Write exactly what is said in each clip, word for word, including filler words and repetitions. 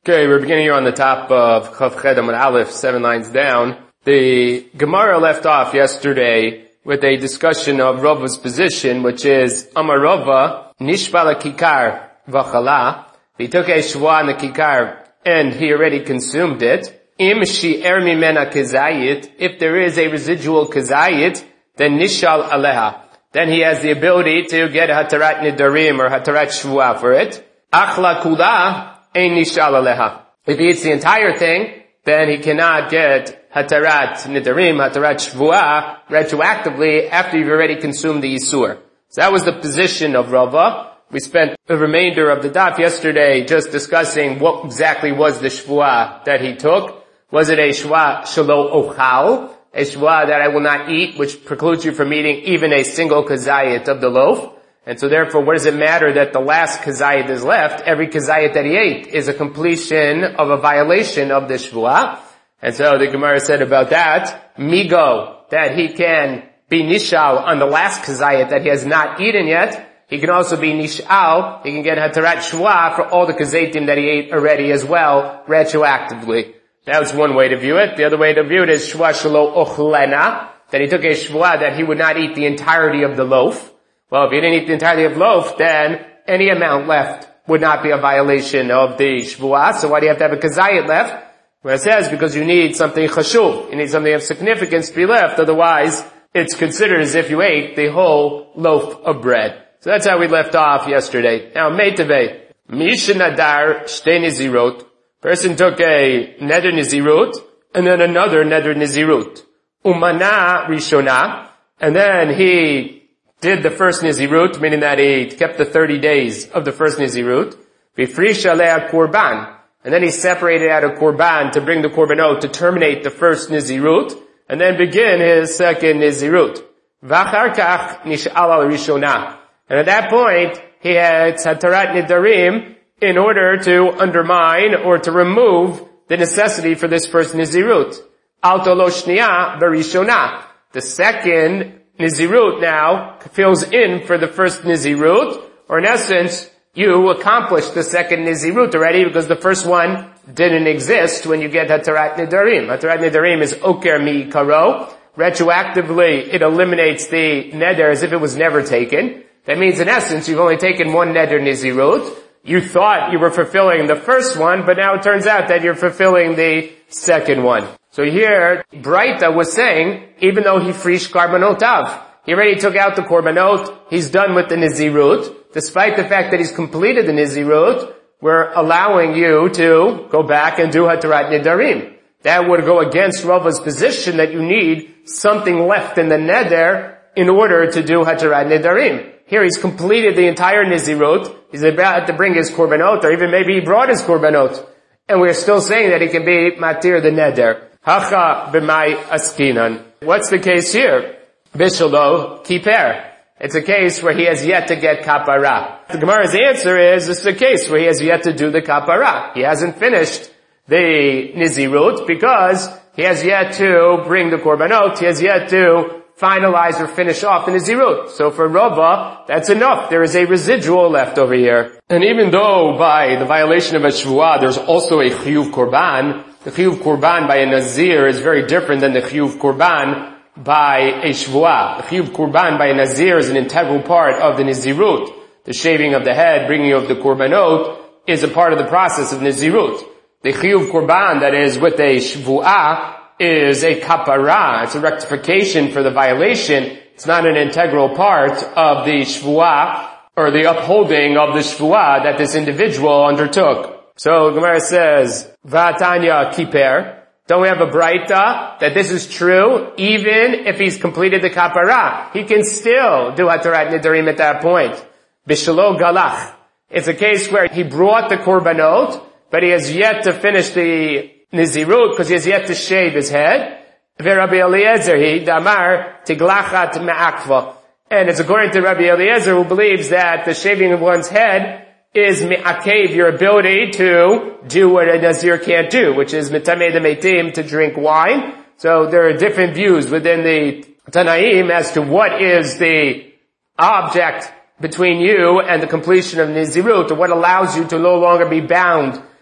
Okay, we're beginning here on the top of Chav Ched Amud Aleph, seven lines down. The Gemara left off yesterday with a discussion of Rava's position, which is Amar Rava Nishbala Kikar V'chala. He took a shwa in the kikar and he already consumed it. Im shi'er mimena kezayit. If there is a residual kezayit, then nishal aleha. Then he has the ability to get hatarat nidarim or hatarat shvua for it. Achla kula ein nishal aleha. If he eats the entire thing, then he cannot get hatarat nidarim, hatarat shvua retroactively after you've already consumed the yisur. So that was the position of Rava. We spent the remainder of the daf yesterday just discussing what exactly was the shvua that he took. Was it a shvua shelo ochal, a shvua that I will not eat, which precludes you from eating even a single kazayit of the loaf? And so therefore, what does it matter that the last kazayit is left? Every kazayit that he ate is a completion of a violation of the shvua. And so the Gemara said about that, migo, that he can be nishal on the last kazayit that he has not eaten yet. He can also be nishal, he can get hatarat shvua for all the kazetim that he ate already as well, retroactively. That's one way to view it. The other way to view it is shvua shelo ochlena, that he took a shvua that he would not eat the entirety of the loaf. Well, if he didn't eat the entirety of the loaf, then any amount left would not be a violation of the shvua. So why do you have to have a kazayit left? Well, it says because you need something chashuv. You need something of significance to be left. Otherwise, it's considered as if you ate the whole loaf of bread. So that's how we left off yesterday. Now, meitave, misha nadar shtei nizirot. Person took a neder nizirut, and then another neder nizirut. Umana rishona, and then he did the first nizirut, meaning that he kept the thirty days of the first nizirut. V'frisha le'a korban, and then he separated out a korban to bring the korbanot to terminate the first nizirut, and then begin his second nizirut. V'achar kach nish'al al rishona. And at that point, he had hatarat nidarim in order to undermine or to remove the necessity for this first nizirut. Alto lo shniya barishona. The second nizirut now fills in for the first nizirut, or in essence, you accomplished the second nizirut already because the first one didn't exist when you get hatarat nidarim. Hatarat nidarim is oker mi karo. Retroactively, it eliminates the neder as if it was never taken. That means in essence, you've only taken one neder nizirut. You thought you were fulfilling the first one, but now it turns out that you're fulfilling the second one. So here, Braita was saying, even though he frish karbanotav, he already took out the korbanot, he's done with the nizirut. Despite the fact that he's completed the nizirut, we're allowing you to go back and do hatarat nidarim. That would go against Rava's position that you need something left in the neder in order to do hatarat nidarim. Here he's completed the entire nizirut. He's about to bring his korbanot, or even maybe he brought his korbanot. And we're still saying that he can be matir the neder. Hacha b'mai askinan. What's the case here? Bishalo kiper. It's a case where he has yet to get kapara. The Gemara's answer is, this is a case where he has yet to do the kapara. He hasn't finished the nizirut because he has yet to bring the korbanot. He has yet to finalize or finish off the nizirut. So for Rava, that's enough. There is a residual left over here. And even though by the violation of a shvuah, there's also a chiyuv korban, the chiyuv korban by a nazir is very different than the chiyuv korban by a shvuah. The chiyuv korban by a nazir is an integral part of the nizirut. The shaving of the head, bringing of the korbanot, is a part of the process of nizirut. The chiyuv korban that is with a shvuah is a kapara. It's a rectification for the violation. It's not an integral part of the shvuah or the upholding of the shvuah that this individual undertook. So Gemara says, Vatanya kiper. Don't we have a braita that this is true even if he's completed the kapara? He can still do hatarat nidarim at that point. Bishalo galach. It's a case where he brought the korbanot, but he has yet to finish the nizirut because he has yet to shave his head. Rabbi Eliezer, he damar tiglachat me'akva. And it's according to Rabbi Eliezer, who believes that the shaving of one's head is me'akev, your ability to do what a nazir can't do, which is mitamei demetim, to drink wine. So there are different views within the Tanaim as to what is the object between you and the completion of nizirut, or what allows you to no longer be bound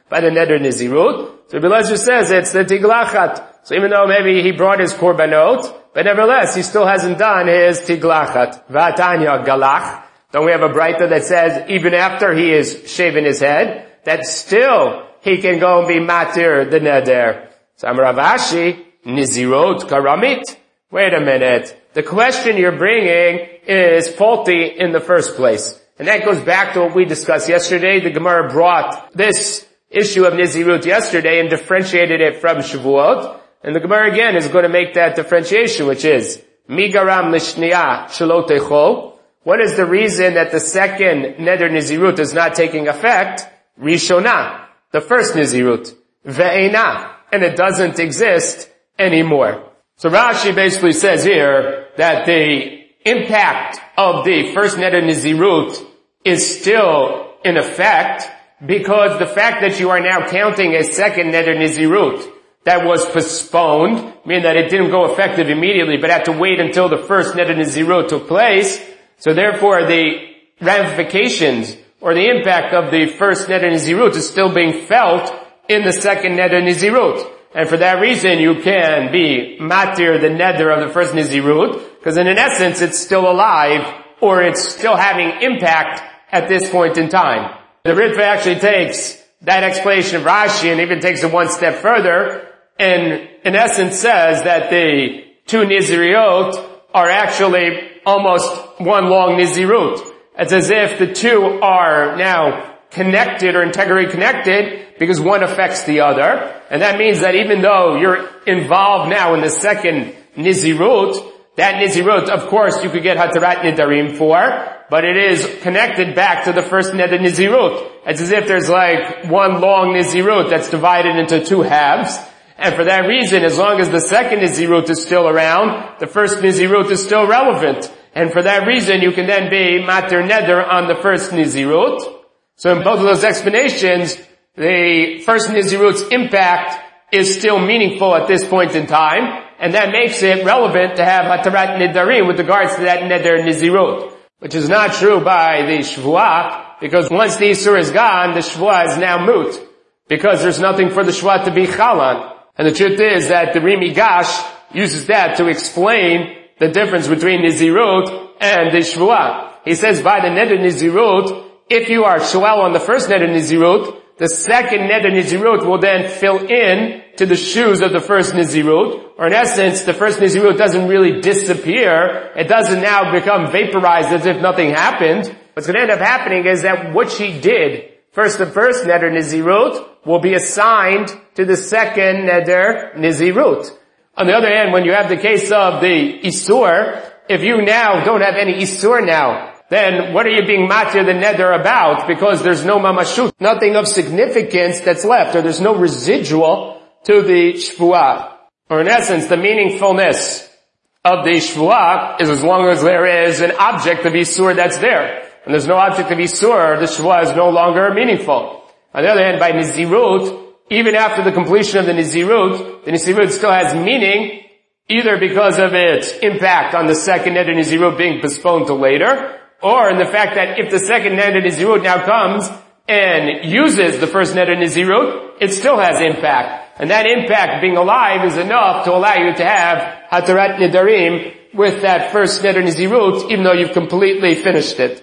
by the neder nizirut. So Eliezer says it's the tiglachat. So even though maybe he brought his korbanot, but nevertheless he still hasn't done his tiglachat. V'atanya galach. Don't we have a braita that says even after he is shaven his head, that still he can go and be matir the neder. So Amar Rav Ashi, nizirot karamit. Wait a minute. The question you're bringing is faulty in the first place. And that goes back to what we discussed yesterday. The Gemara brought this issue of nizirut yesterday and differentiated it from Shavuot. And the Gemara again is going to make that differentiation, which is migaram lishniya shelo techol. What is the reason that the second neder nizirut is not taking effect? Rishona, the first nizirut. Ve'ena, and it doesn't exist anymore. So Rashi basically says here that the impact of the first neder nizirut is still in effect because the fact that you are now counting a second neder nizirut that was postponed, meaning that it didn't go effective immediately but had to wait until the first neder nizirut took place. So therefore the ramifications or the impact of the first neder nizirut is still being felt in the second neder nizirut. And for that reason you can be matir the neder of the first nizirut, because in essence it's still alive or it's still having impact at this point in time. The Ritva actually takes that explanation of Rashi and even takes it one step further and in essence says that the two niziriot are actually almost one long nizirut. It's as if the two are now connected or integrally connected because one affects the other. And that means that even though you're involved now in the second nizirut, that nizirut, of course, you could get hatarat nidarim for, but it is connected back to the first neder nizirut. It's as if there's like one long nizirut that's divided into two halves. And for that reason, as long as the second nizirut is still around, the first nizirut is still relevant. And for that reason, you can then be matir neder on the first nizirut. So in both of those explanations, the first nizirut's impact is still meaningful at this point in time, and that makes it relevant to have hatarat nidarim with regards to that neder nizirut, which is not true by the shvuah, because once the isur is gone, the shvuah is now moot, because there's nothing for the shvuah to be chalan. And the truth is that the Rimi Gash uses that to explain the difference between nizirut and the shvuah. He says by the neder nizirut, if you are shoel on the first neder nizirut, the second neder nizirut will then fill in to the shoes of the first nizirut, or in essence, the first nizirut doesn't really disappear. It doesn't now become vaporized as if nothing happened. What's going to end up happening is that what she did, first the first neder nizirut, will be assigned to the second neder nizirut. On the other hand, when you have the case of the isur, if you now don't have any isur now, then what are you being matir the neder about? Because there's no mamashut, nothing of significance that's left, or there's no residual to the shvuah. Or in essence, the meaningfulness of the shvuah is as long as there is an object of isur that's there. And there's no object of isur, the shvuah is no longer meaningful. On the other hand, by nizirut, even after the completion of the nizirut, the nizirut still has meaning, either because of its impact on the second neder nizirut being postponed to later, or in the fact that if the second neder nizirut now comes and uses the first neder nizirut, it still has impact. And that impact being alive is enough to allow you to have hatarat nidarim with that first neder nizirut, even though you've completely finished it.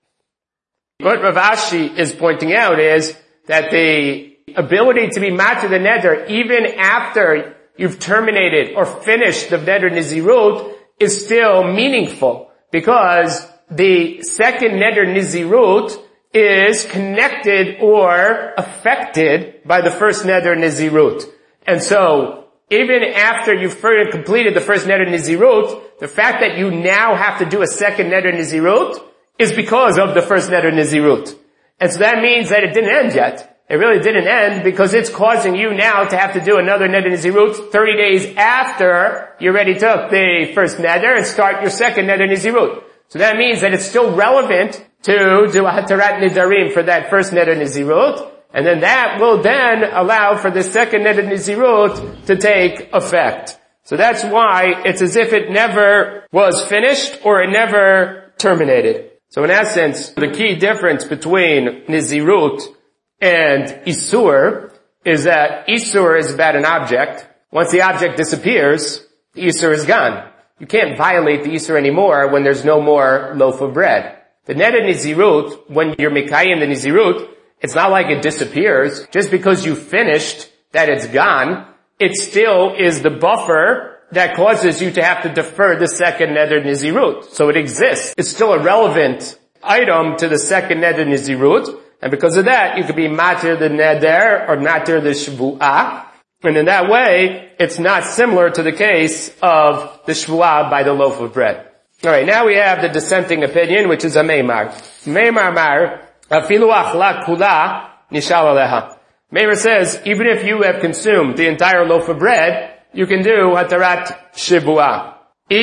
What Rav Ashi is pointing out is that the ability to be matir the neder even after you've terminated or finished the neder nizirut is still meaningful, because the second neder nizirut is connected or affected by the first neder nizirut. And so, even after you've completed the first neder nizirut, the fact that you now have to do a second neder nizirut is because of the first neder nizirut. And so that means that it didn't end yet. It really didn't end because it's causing you now to have to do another neder nizirut thirty days after you already took the first neder and start your second neder nizirut. So that means that it's still relevant to do a hatarat nidarim for that first neder nizirut, and then that will then allow for the second neder nizirut to take effect. So that's why it's as if it never was finished or it never terminated. So in essence, the key difference between nizirut and Isur is that Isur is about an object. Once the object disappears, the Isur is gone. You can't violate the Isur anymore when there's no more loaf of bread. The Neder Nizirut, when you're Mekayim the Nizirut, it's not like it disappears. Just because you finished that it's gone, it still is the buffer that causes you to have to defer the second Neder Nizirut. So it exists. It's still a relevant item to the second Neder Nizirut, and because of that, you could be Matir the Neder or Matir the Shvu'ah. And in that way, it's not similar to the case of the Shvu'ah by the loaf of bread. Alright, now we have the dissenting opinion, which is a Meimar. Meimar Mar, Afilu Achla Kula Nishal Aleha. Meimar says, even if you have consumed the entire loaf of bread, you can do Hatarat Shvu'ah.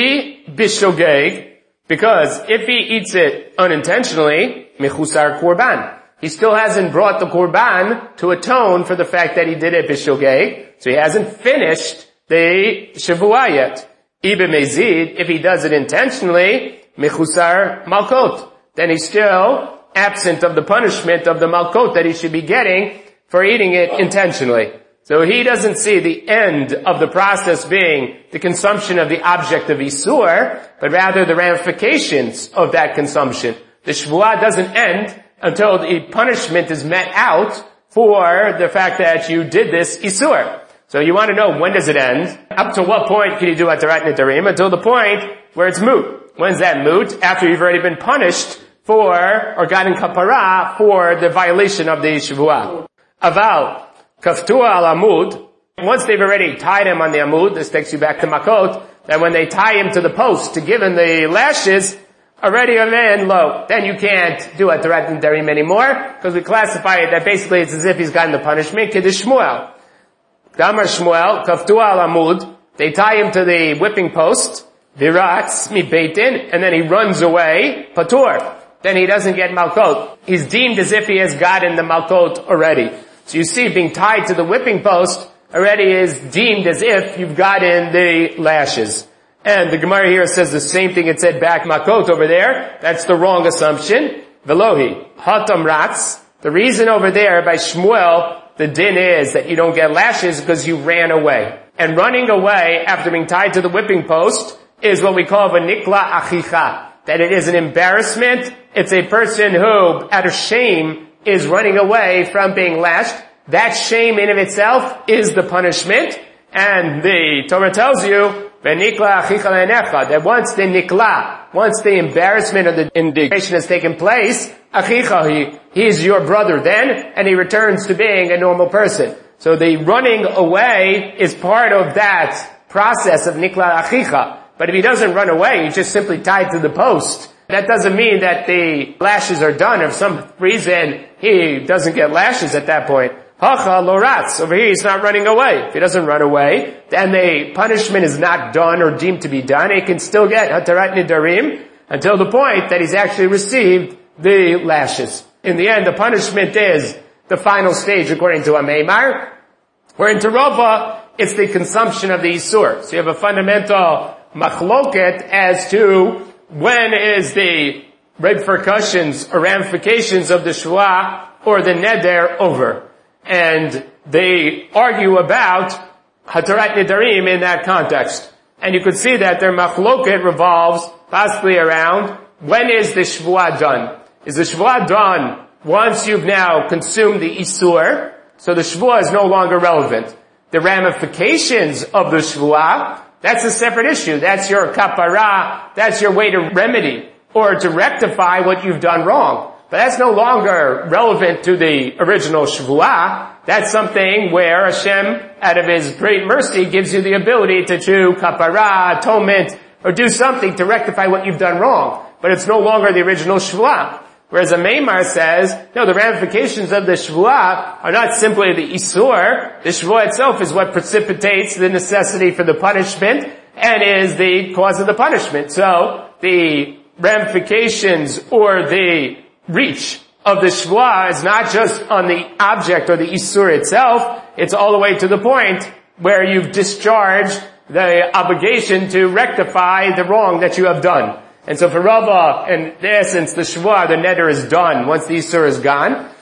I Bishogeg, because if he eats it unintentionally, Mechusar Korban. He still hasn't brought the Korban to atone for the fact that he did it Bishogeg, so he hasn't finished the Shavuah yet. Ibe Mezid, if he does it intentionally, Mechusar Malkot, then he's still absent of the punishment of the Malkot that he should be getting for eating it intentionally. So he doesn't see the end of the process being the consumption of the object of Isur, but rather the ramifications of that consumption. The Shavuah doesn't end until the punishment is met out for the fact that you did this Isur. So you want to know, when does it end? Up to what point can you do Hatarat Nedarim? Until the point where it's moot. When's that moot? After you've already been punished for, or gotten kapara for the violation of the Shavuah. Aval, Kaftua al Amud, once they've already tied him on the Amud, this takes you back to Makot, that when they tie him to the post to give him the lashes, already a man low, then you can't do Hatarat Nedarim anymore, because we classify it that basically it's as if he's gotten the punishment, Kiddush Shmuel. Damar Shmuel, Kaftua al Amud, they tie him to the whipping post, Viratz mi Beitin, and then he runs away, Patur. Then he doesn't get Malkot. He's deemed as if he has gotten the Malkot already. So you see, being tied to the whipping post already is deemed as if you've gotten the lashes. And the Gemara here says the same thing it said back Makot over there. That's the wrong assumption. Velohi, Hatam Ratz. The reason over there by Shmuel, the din is that you don't get lashes because you ran away. And running away after being tied to the whipping post is what we call v'nikla achicha. That it is an embarrassment. It's a person who, out of shame, is running away from being lashed. That shame in of itself is the punishment. And the Torah tells you, v'nikla achicha le'necha, that once the nikla, once the embarrassment of the indignation has taken place, achicha, he, he is your brother then, and he returns to being a normal person. So the running away is part of that process of nikla achicha. But if he doesn't run away, he's just simply tied to the post. That doesn't mean that the lashes are done. If for some reason he doesn't get lashes at that point, hacha loratz. Over here he's not running away. If he doesn't run away, then the punishment is not done or deemed to be done. He can still get Hatarat Nedarim until the point that he's actually received the lashes. In the end, the punishment is the final stage according to Ameimar. Where in Terova, it's the consumption of the Isur. So you have a fundamental machloket as to when is the repercussions or ramifications of the Shvuah or the Neder over. And they argue about Hatarat Nedarim in that context. And you could see that their machloket revolves possibly around when is the Shvuah done. Is the Shvuah done once you've now consumed the Isur? So the Shvuah is no longer relevant. The ramifications of the Shvuah, that's a separate issue. That's your kapara. That's your way to remedy or to rectify what you've done wrong. But that's no longer relevant to the original Shvuah. That's something where Hashem, out of His great mercy, gives you the ability to do kapara, atonement, or do something to rectify what you've done wrong. But it's no longer the original Shvuah. Whereas a Meimar says, no, the ramifications of the Shvuah are not simply the Isur. The Shvuah itself is what precipitates the necessity for the punishment and is the cause of the punishment. So, the ramifications or the reach of the Shvuah is not just on the object or the Isur itself, it's all the way to the point where you've discharged the obligation to rectify the wrong that you have done. And so for Rava, in essence, the Shvuah, the Neder is done once the Isur is gone.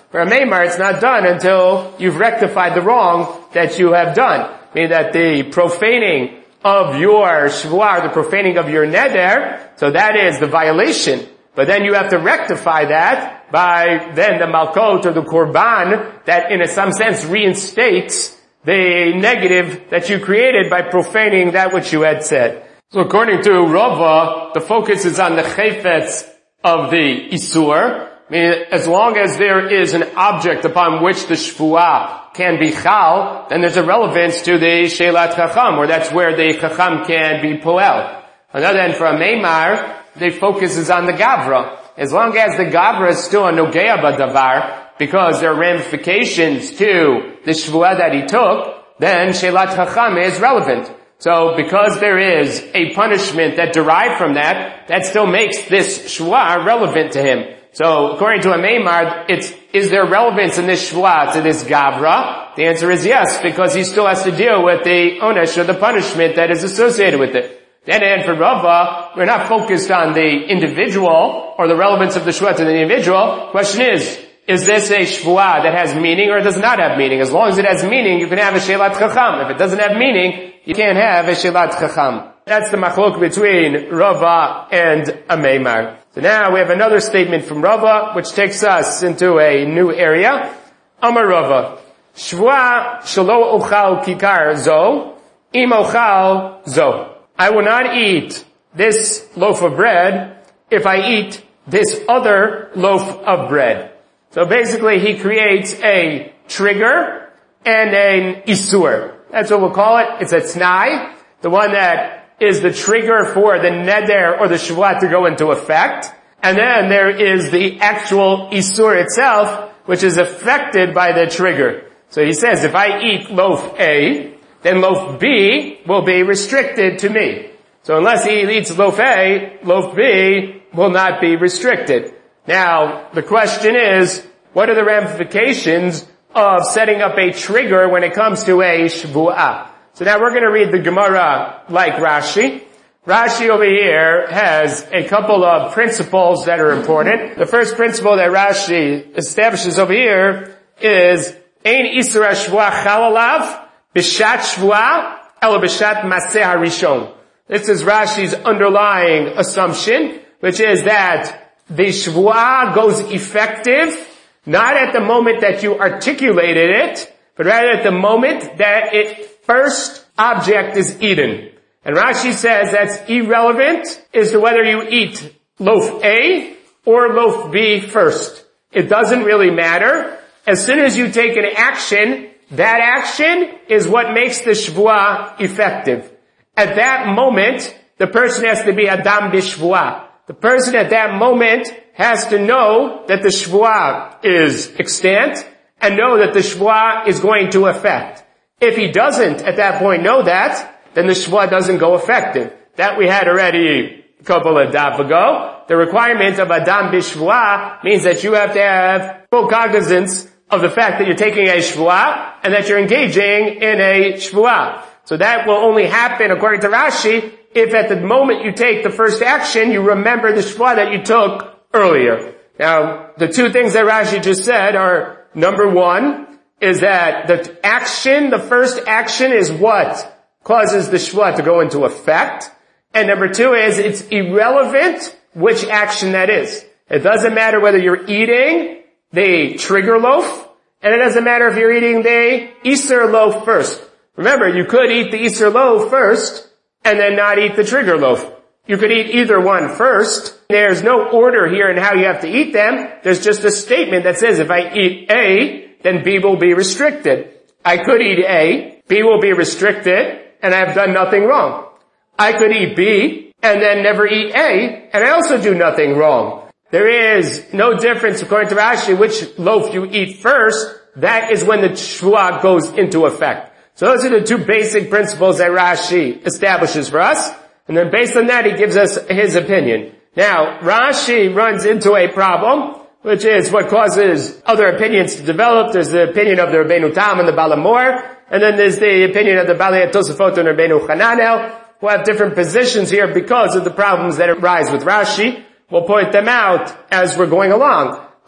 For a Meimar, it's not done until you've rectified the wrong that you have done. Meaning that the profaning of your Shvuah, the profaning of your Neder, so that is the violation. But then you have to rectify that by then the Malkot or the Korban that in some sense reinstates the negative that you created by profaning that which you had said. So according to Rava, the focus is on the Chayfetz of the Isur. I mean, as long as there is an object upon which the Shvuah can be Chal, then there's a relevance to the Shelat Chacham, or that's where the Chacham can be Poel. On the other hand, for a Meimar, the focus is on the Gavra. As long as the Gavra is still a Nogea Badavar, because there are ramifications to the Shvuah that he took, then Shelat Chacham is relevant. So because there is a punishment that derived from that, that still makes this Shvuah relevant to him. So according to a Meimar, it's, is there relevance in this Shvuah to this Gavra? The answer is yes, because he still has to deal with the onesh or the punishment that is associated with it. Then and for Rava, we're not focused on the individual or the relevance of the Shvuah to the individual. Question is, is this a Shvuah that has meaning or does not have meaning? As long as it has meaning, you can have a Shelat Chacham. If it doesn't have meaning, you can't have a Shelat Chacham. That's the machlok between Rava and a Meimar. So now we have another statement from Rava, which takes us into a new area. Amar Rava, Shvuah shelo ochal kikar zo, im ochal zo. I will not eat this loaf of bread if I eat this other loaf of bread. So basically he creates a trigger and an isur. That's what we'll call it. It's a t'nai, the one that is the trigger for the neder or the shvuah to go into effect. And then there is the actual isur itself, which is affected by the trigger. So he says, if I eat loaf A, then loaf B will be restricted to me. So unless he eats loaf A, loaf B will not be restricted. Now, the question is, what are the ramifications of setting up a trigger when it comes to a shvuah? So now we're going to read the Gemara like Rashi. Rashi over here has a couple of principles that are important. The first principle that Rashi establishes over here is Ein Isur HaShvuah Chal Alav B'Shat Shvuah Elo B'Shat Maseh HaRishon. This is Rashi's underlying assumption, which is that the Shvuah goes effective not at the moment that you articulated it, but rather at the moment that it first object is eaten. And Rashi says that's irrelevant as to whether you eat loaf A or loaf B first. It doesn't really matter. As soon as you take an action, that action is what makes the shvuah effective. At that moment, the person has to be Adam b'shvuah. The person at that moment has to know that the shvuah is extant and know that the shvuah is going to affect. If he doesn't at that point know that, then the shvuah doesn't go effective. That we had already a couple of daf ago. The requirement of Adam b'shvuah means that you have to have full cognizance of the fact that you're taking a shvuah and that you're engaging in a shvuah. So that will only happen, according to Rashi, if at the moment you take the first action, you remember the shvuah that you took earlier. Now, the two things that Rashi just said are, number one, is that the action, the first action is what causes the shvuah to go into effect. And number two is, it's irrelevant which action that is. It doesn't matter whether you're eating the trigger loaf, and it doesn't matter if you're eating the Isur loaf first. Remember, you could eat the Isur loaf first, and then not eat the trigger loaf. You could eat either one first. There's no order here in how you have to eat them. There's just a statement that says, if I eat A, then B will be restricted. I could eat A, B will be restricted, and I have done nothing wrong. I could eat B, and then never eat A, and I also do nothing wrong. There is no difference, according to Rashi, which loaf you eat first. That is when the shvuah goes into effect. So those are the two basic principles that Rashi establishes for us. And then based on that, he gives us his opinion. Now, Rashi runs into a problem, which is what causes other opinions to develop. There's the opinion of the Rabbeinu Tam and the Baal HaMor, and then there's the opinion of the Balei Tosafot and Rabbeinu Hananel, who have different positions here because of the problems that arise with Rashi. We'll point them out as we're going along.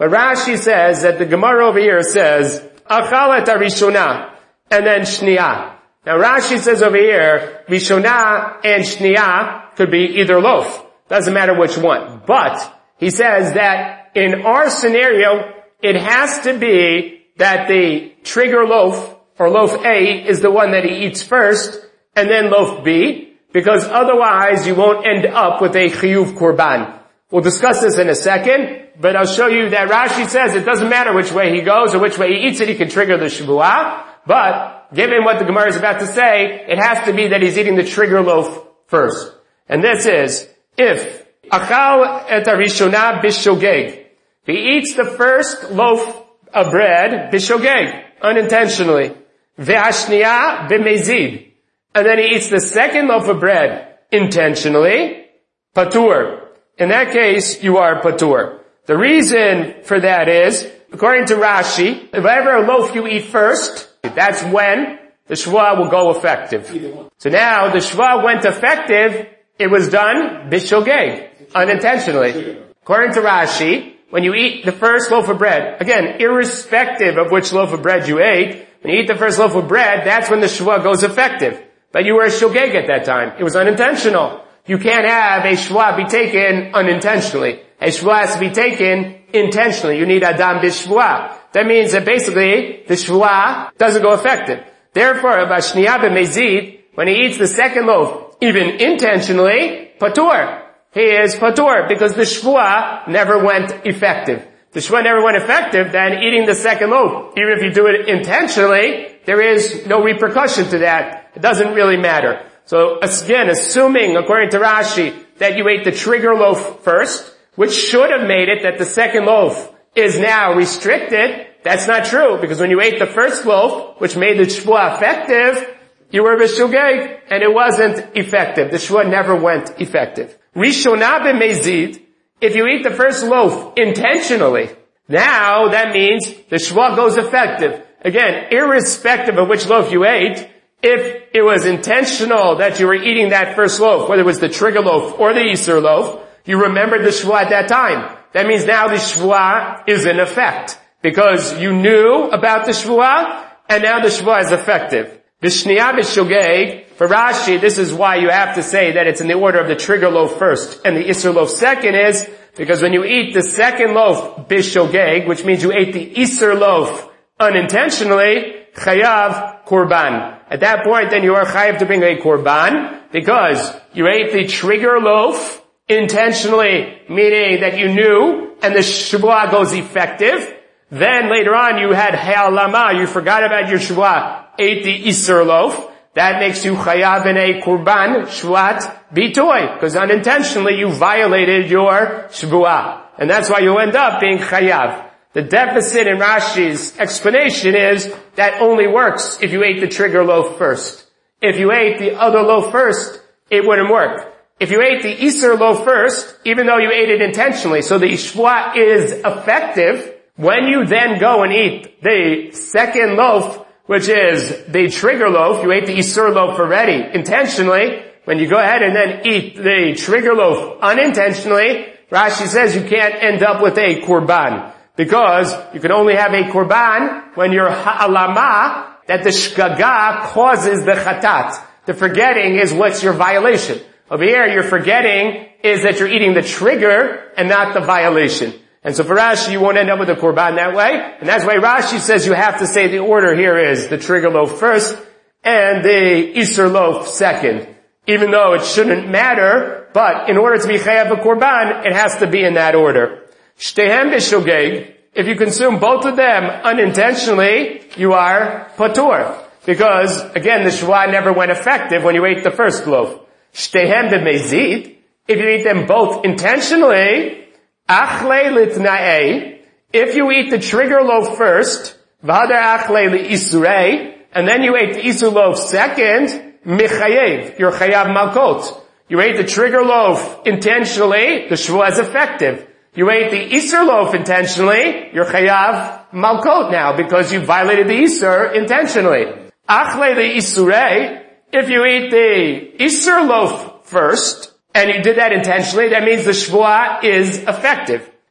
But Rashi says that the Gemara over here says, Achalet Rishona, and then Shniya. Now Rashi says over here, Rishona and Shniya could be either loaf. Doesn't matter which one. But he says that in our scenario, it has to be that the trigger loaf, or loaf A, is the one that he eats first, and then loaf B, because otherwise you won't end up with a chiyuv kurban. We'll discuss this in a second, but I'll show you that Rashi says it doesn't matter which way he goes or which way he eats it, he can trigger the Shavuah, but given what the Gemara is about to say, it has to be that he's eating the trigger loaf first. And this is, if achal et harishona bishogeg, he eats the first loaf of bread bishogeg, unintentionally, ve'ashniya b'mezid, and then he eats the second loaf of bread intentionally, patur. In that case, you are patur. The reason for that is, according to Rashi, if ever loaf you eat first, that's when the Shvuah will go effective. So now the Shvuah went effective, it was done bishogeg, unintentionally. According to Rashi, when you eat the first loaf of bread, again, irrespective of which loaf of bread you ate, when you eat the first loaf of bread, that's when the Shvuah goes effective. But you were a shogeg at that time. It was unintentional. You can't have a Shvuah be taken unintentionally. A Shvuah has to be taken intentionally. You need Adam b'Shvuah. That means that basically the Shvuah doesn't go effective. Therefore, Vashniya b'mezid, when he eats the second loaf, even intentionally, patur. He is patur because the Shvuah never went effective. The Shvuah never went effective, then eating the second loaf, even if you do it intentionally, there is no repercussion to that. It doesn't really matter. So again, assuming, according to Rashi, that you ate the trigger loaf first, which should have made it that the second loaf is now restricted, that's not true, because when you ate the first loaf, which made the Shvuah effective, you were b'shogeg, and it wasn't effective. The Shvuah never went effective. Rishona b'mezid, if you eat the first loaf intentionally, now that means the Shvuah goes effective. Again, irrespective of which loaf you ate, if it was intentional that you were eating that first loaf, whether it was the trigger loaf or the Easter loaf, you remembered the Shvuah at that time. That means now the Shvuah is in effect, because you knew about the Shvuah, and now the Shvuah is effective. B'shniya b'shogeg, for Rashi, this is why you have to say that it's in the order of the trigger loaf first and the Easter loaf second is, because when you eat the second loaf b'shogeg, which means you ate the Easter loaf unintentionally, chayav kurban. At that point, then you are chayav to bring a kurban, because you ate the trigger loaf intentionally, meaning that you knew, and the Shvuah goes effective. Then later on you had ha'alama, you forgot about your Shvuah, ate the Easter loaf. That makes you chayav in a kurban, shvat bitoy, because unintentionally you violated your Shvuah. And that's why you end up being chayav. The deficit in Rashi's explanation is that only works if you ate the trigger loaf first. If you ate the other loaf first, it wouldn't work. If you ate the Easter loaf first, even though you ate it intentionally, so the Shvuah is effective, when you then go and eat the second loaf, which is the trigger loaf, you ate the Easter loaf already intentionally, when you go ahead and then eat the trigger loaf unintentionally, Rashi says you can't end up with a kurban. Because you can only have a kurban when you're ha'alama, that the shgaga causes the chatat. The forgetting is what's your violation. Over here, your forgetting is that you're eating the trigger and not the violation. And so for Rashi, you won't end up with a kurban that way. And that's why Rashi says you have to say the order here is the trigger loaf first and the Easter loaf second. Even though it shouldn't matter, but in order to be chayav a kurban, it has to be in that order. Shtehem b'shogeg, if you consume both of them unintentionally, you are patur. Because, again, the Shvuah never went effective when you ate the first loaf. Shtehem b'mezid, if you eat them both intentionally, achle litnae, if you eat the trigger loaf first, v'hadar achle li'isurei, and then you ate the Easter loaf second, michayev, you're chayav malkot. You ate the trigger loaf intentionally, the Shvuah is effective. You ate the Easter loaf intentionally, you're chayav malkot now, because you violated the Easter intentionally. Achle the Isurei, if you eat the Easter loaf first, and you did that intentionally, that means the Shvuah is effective.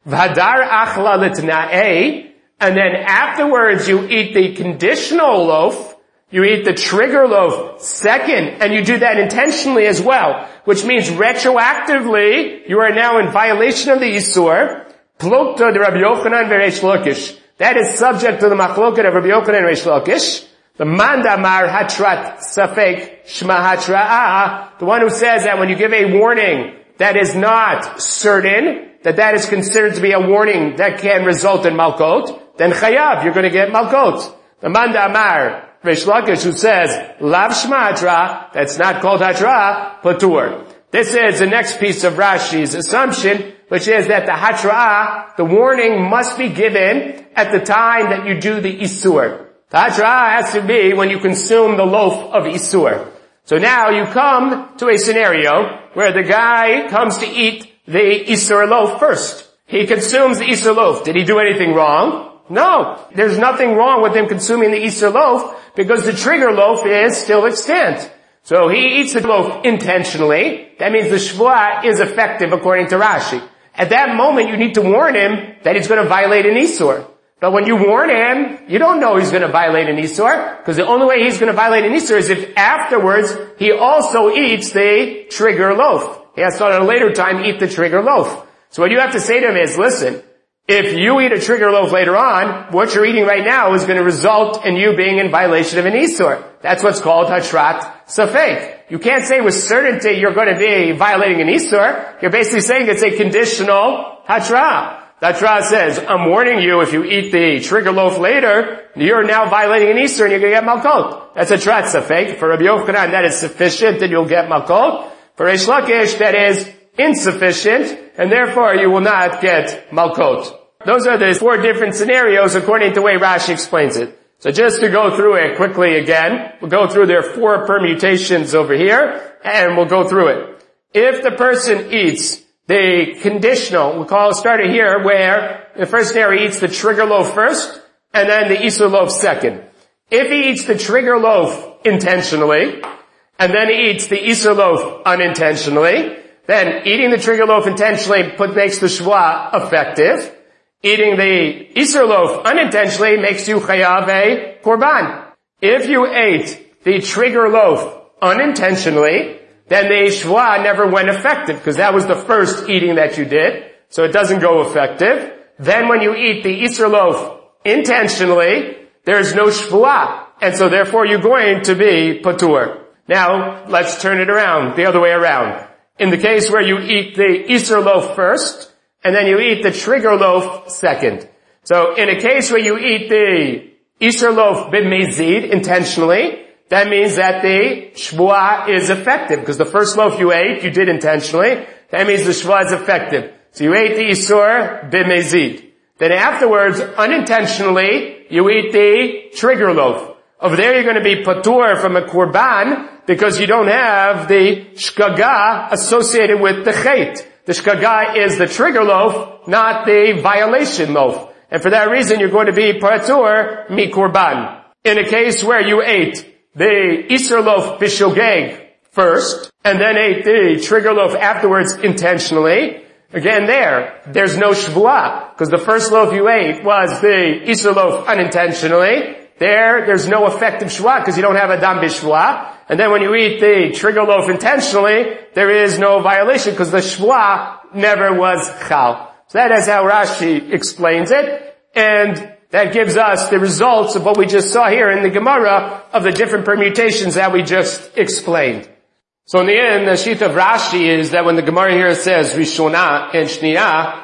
V'hadar achla l'tna'eh, and then afterwards you eat the conditional loaf, you eat the trigger loaf second, and you do that intentionally as well, which means retroactively you are now in violation of the Isur. Plukta de Rabbi Yochanan v'Reish Lakish. That is subject to the machloket of Rabbi Yochanan and Reish Lakish. The mandamar hatrat safek shma hatra'ah, the one who says that when you give a warning that is not certain, that that is considered to be a warning that can result in malkot, then chayav, you're going to get malkot. The mandamar Reish Lakish, who says lav shma hatra, that's not called hatra, patur. This is the next piece of Rashi's assumption, which is that the hatra'ah, the warning, must be given at the time that you do the isur. The hatra'ah has to be when you consume the loaf of isur. So now you come to a scenario where the guy comes to eat the isur loaf first. He consumes the isur loaf. Did he do anything wrong? No. There's nothing wrong with him consuming the isur loaf because the trigger loaf is still extant. So he eats the loaf intentionally. That means the shvuah is effective according to Rashi. At that moment, you need to warn him that he's going to violate an Isur. But when you warn him, you don't know he's going to violate an Isur, because the only way he's going to violate an Isur is if afterwards he also eats the trigger loaf. He has to at a later time eat the trigger loaf. So what you have to say to him is, listen, if you eat a trigger loaf later on, what you're eating right now is going to result in you being in violation of an Isur. That's what's called Hatrat Safek. You can't say with certainty you're going to be violating an Isur. You're basically saying it's a conditional Hatra. The Hatra says, I'm warning you, if you eat the trigger loaf later, you're now violating an Isur and you're going to get Malkot. That's Hatrat Safek. For Rabbi Yochanan, that is sufficient and you'll get Malkot. For Reish Lakish, that is insufficient, and therefore you will not get Malkot. Those are the four different scenarios according to the way Rashi explains it. So just to go through it quickly again, we'll go through their four permutations over here, and we'll go through it. If the person eats the conditional, we'll call it started here, where the first scenario eats the trigger loaf first, and then the Isur loaf second. If he eats the trigger loaf intentionally, and then he eats the Isur loaf unintentionally, then eating the trigger loaf intentionally put, makes the shvuah effective. Eating the Isur loaf unintentionally makes you chayav a korban. If you ate the trigger loaf unintentionally, then the shvuah never went effective, because that was the first eating that you did, so it doesn't go effective. Then when you eat the Isur loaf intentionally, there's no shvuah, and so therefore you're going to be patur. Now, let's turn it around, the other way around. In the case where you eat the Isur loaf first, and then you eat the trigger loaf second. So in a case where you eat the Isur loaf b'mezid intentionally, that means that the shvuah is effective, because the first loaf you ate, you did intentionally. That means the shvuah is effective. So you ate the Isur b'mezid. Then afterwards, unintentionally, you eat the trigger loaf. Over there you're going to be patur from a korban, because you don't have the shkaga associated with the chait. The shkaga is the trigger loaf, not the violation loaf. And for that reason, you're going to be patur mi korban. In a case where you ate the Isur loaf bishogeg first, and then ate the trigger loaf afterwards intentionally, again there, there's no shvuah, because the first loaf you ate was the Isur loaf unintentionally. There, there's no effective shvuah, because you don't have a dam b'shvuah. And then when you eat the trigger loaf intentionally, there is no violation, because the shvuah never was chal. So that is how Rashi explains it, and that gives us the results of what we just saw here in the Gemara of the different permutations that we just explained. So in the end, the sheet of Rashi is that when the Gemara here says Rishonah and Shniyah,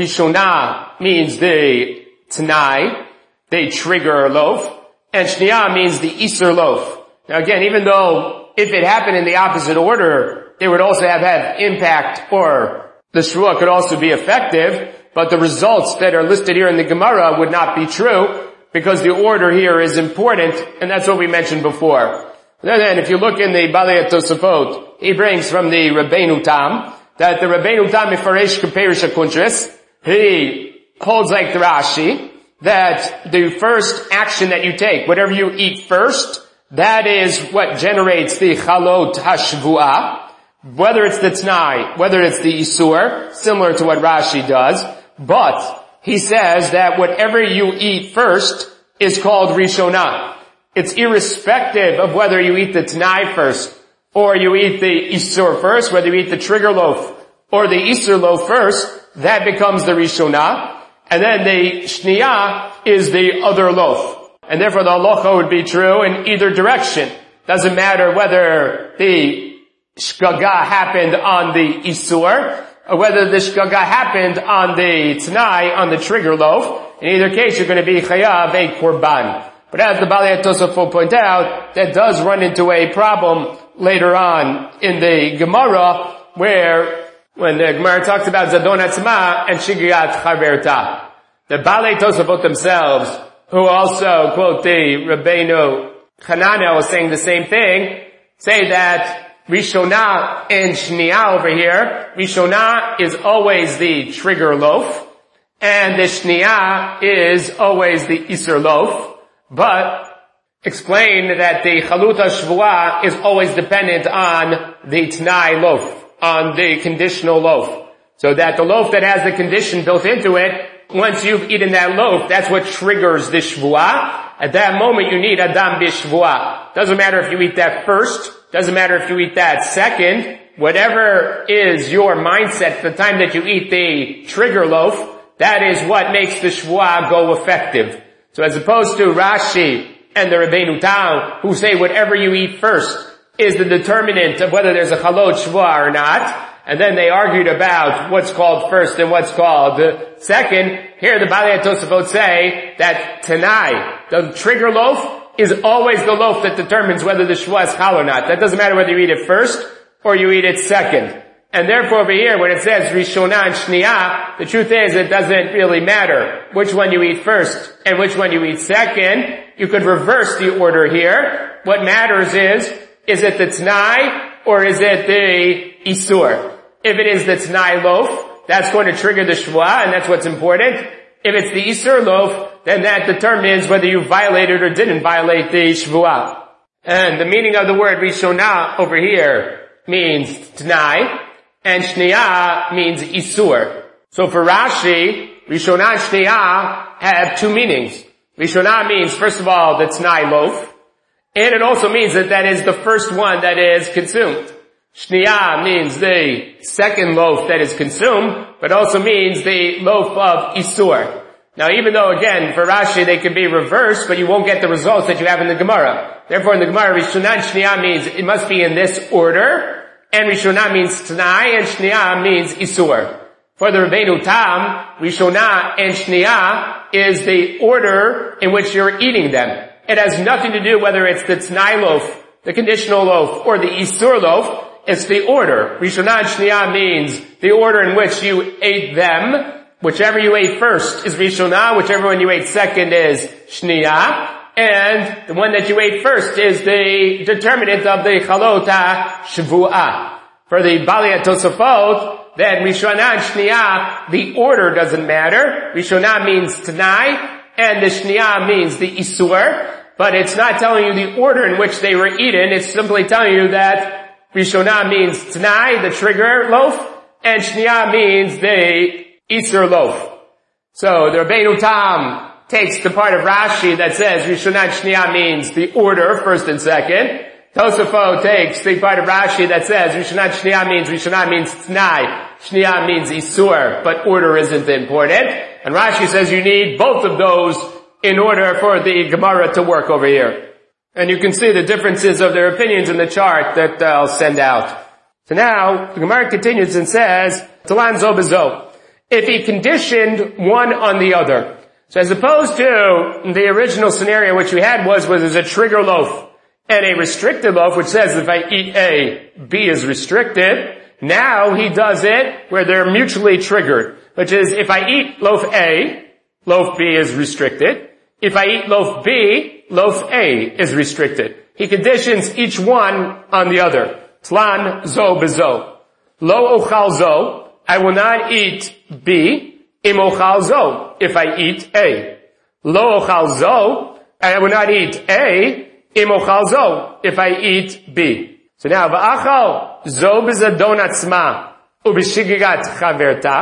Rishonah means the Tanai, the trigger loaf, and Shniyah means the Isur loaf. Now again, even though if it happened in the opposite order, it would also have had impact, or the shvuah could also be effective, but the results that are listed here in the Gemara would not be true, because the order here is important, and that's what we mentioned before. And then if you look in the Balei Tosafot, he brings from the Rabbeinu Tam, that the Rabbeinu Tam Mefaresh Keperish HaKuntris, he holds like the Rashi, that the first action that you take, whatever you eat first, that is what generates the chalot hashvuah, whether it's the t'nai, whether it's the isur, similar to what Rashi does. But he says that whatever you eat first is called Rishonah. It's irrespective of whether you eat the Tanai first, or you eat the Isur first, whether you eat the trigger loaf or the Isur loaf first, that becomes the Rishonah. And then the Shniyah is the other loaf. And therefore the halacha would be true in either direction. Doesn't matter whether the Shgaga happened on the Isur, or whether the Shgaga happened on the Tanai, on the trigger loaf. In either case, you're going to be Chayav a Korban. But as the Balei Tosafot will point out, that does run into a problem later on in the Gemara, where when the Gemara talks about Zadon Atzma and Shigiat Chaverta, the Balei Tosafot themselves, who also quote the Rabbeinu Hananel saying the same thing, say that Rishonah and Shniyah over here, Rishonah is always the trigger loaf, and the Shniyah is always the Isur loaf. But explain that the Chaluta Shvuah is always dependent on the Tanai loaf, on the conditional loaf. So that the loaf that has the condition built into it, once you've eaten that loaf, that's what triggers the Shvuah. At that moment you need Adam B'Shvuah. Doesn't matter if you eat that first, doesn't matter if you eat that second, whatever is your mindset at the time that you eat the trigger loaf, that is what makes the Shvuah go effective. So as opposed to Rashi and the Rabbeinu Tam, who say whatever you eat first is the determinant of whether there's a Chalot Shvuah or not, and then they argued about what's called first and what's called second. Here the Balei Tosafot say that Tanai, the trigger loaf, is always the loaf that determines whether the Shvuah is Chal or not. That doesn't matter whether you eat it first or you eat it second. And therefore over here, when it says Rishonah and Shniyah, the truth is it doesn't really matter which one you eat first and which one you eat second. You could reverse the order here. What matters is, is it the Tanai or is it the Isur? If it is the Tanai loaf, that's going to trigger the Shvuah, and that's what's important. If it's the Isur loaf, then that determines whether you violated or didn't violate the Shvuah. And the meaning of the word Rishonah over here means Tanai, and Shniyah means Isur. So for Rashi, Rishonah and Shniyah have two meanings. Rishonah means, first of all, the Tanai loaf, and it also means that that is the first one that is consumed. Shniyah means the second loaf that is consumed, but also means the loaf of Isur. Now even though again, for Rashi they can be reversed, but you won't get the results that you have in the Gemara. Therefore in the Gemara, Rishonah and Shniyah means it must be in this order, and Rishonah means Tanai, and Shniyah means Isur. For the Rabbeinu Tam, Rishonah and Shniyah is the order in which you're eating them. It has nothing to do whether it's the Tanai loaf, the conditional loaf, or the Isur loaf. It's the order. Rishonah and Shniyah means the order in which you ate them. Whichever you ate first is Rishonah, whichever one you ate second is Shniyah. And the one that you ate first is the determinant of the Chalota Shvuah. For the Balei Tosafot, then Rishonah and Shniyah, the order doesn't matter. Rishonah means Tanai, and the Shniyah means the Isur. But it's not telling you the order in which they were eaten, it's simply telling you that Rishonah means Tanai, the trigger loaf, and Shniyah means the Isur loaf. So the Rabbeinu Tam takes the part of Rashi that says Rishonah and Shniyah means the order, first and second. Tosafot takes the part of Rashi that says Rishonah and Shniyah means Rishonah means Tanai, Shniyah means Isur, but order isn't important. And Rashi says you need both of those in order for the Gemara to work over here. And you can see the differences of their opinions in the chart that I'll send out. So now, the Gemara continues and says, Talan zo bezo. If he conditioned one on the other. So as opposed to the original scenario which we had was, was there's a trigger loaf and a restricted loaf which says if I eat A, B is restricted. Now he does it where they're mutually triggered, which is if I eat loaf A, loaf B is restricted. If I eat loaf B, loaf A is restricted. He conditions each one on the other. Tlan zo bezo. Lo ochal zo, I will not eat B. Im ochal zo, if I eat A. Lo ochal zo, I will not eat A. Im ochal zo, if I eat B. So now, va'achal zo bezadon atzma ubishigigat chaverta.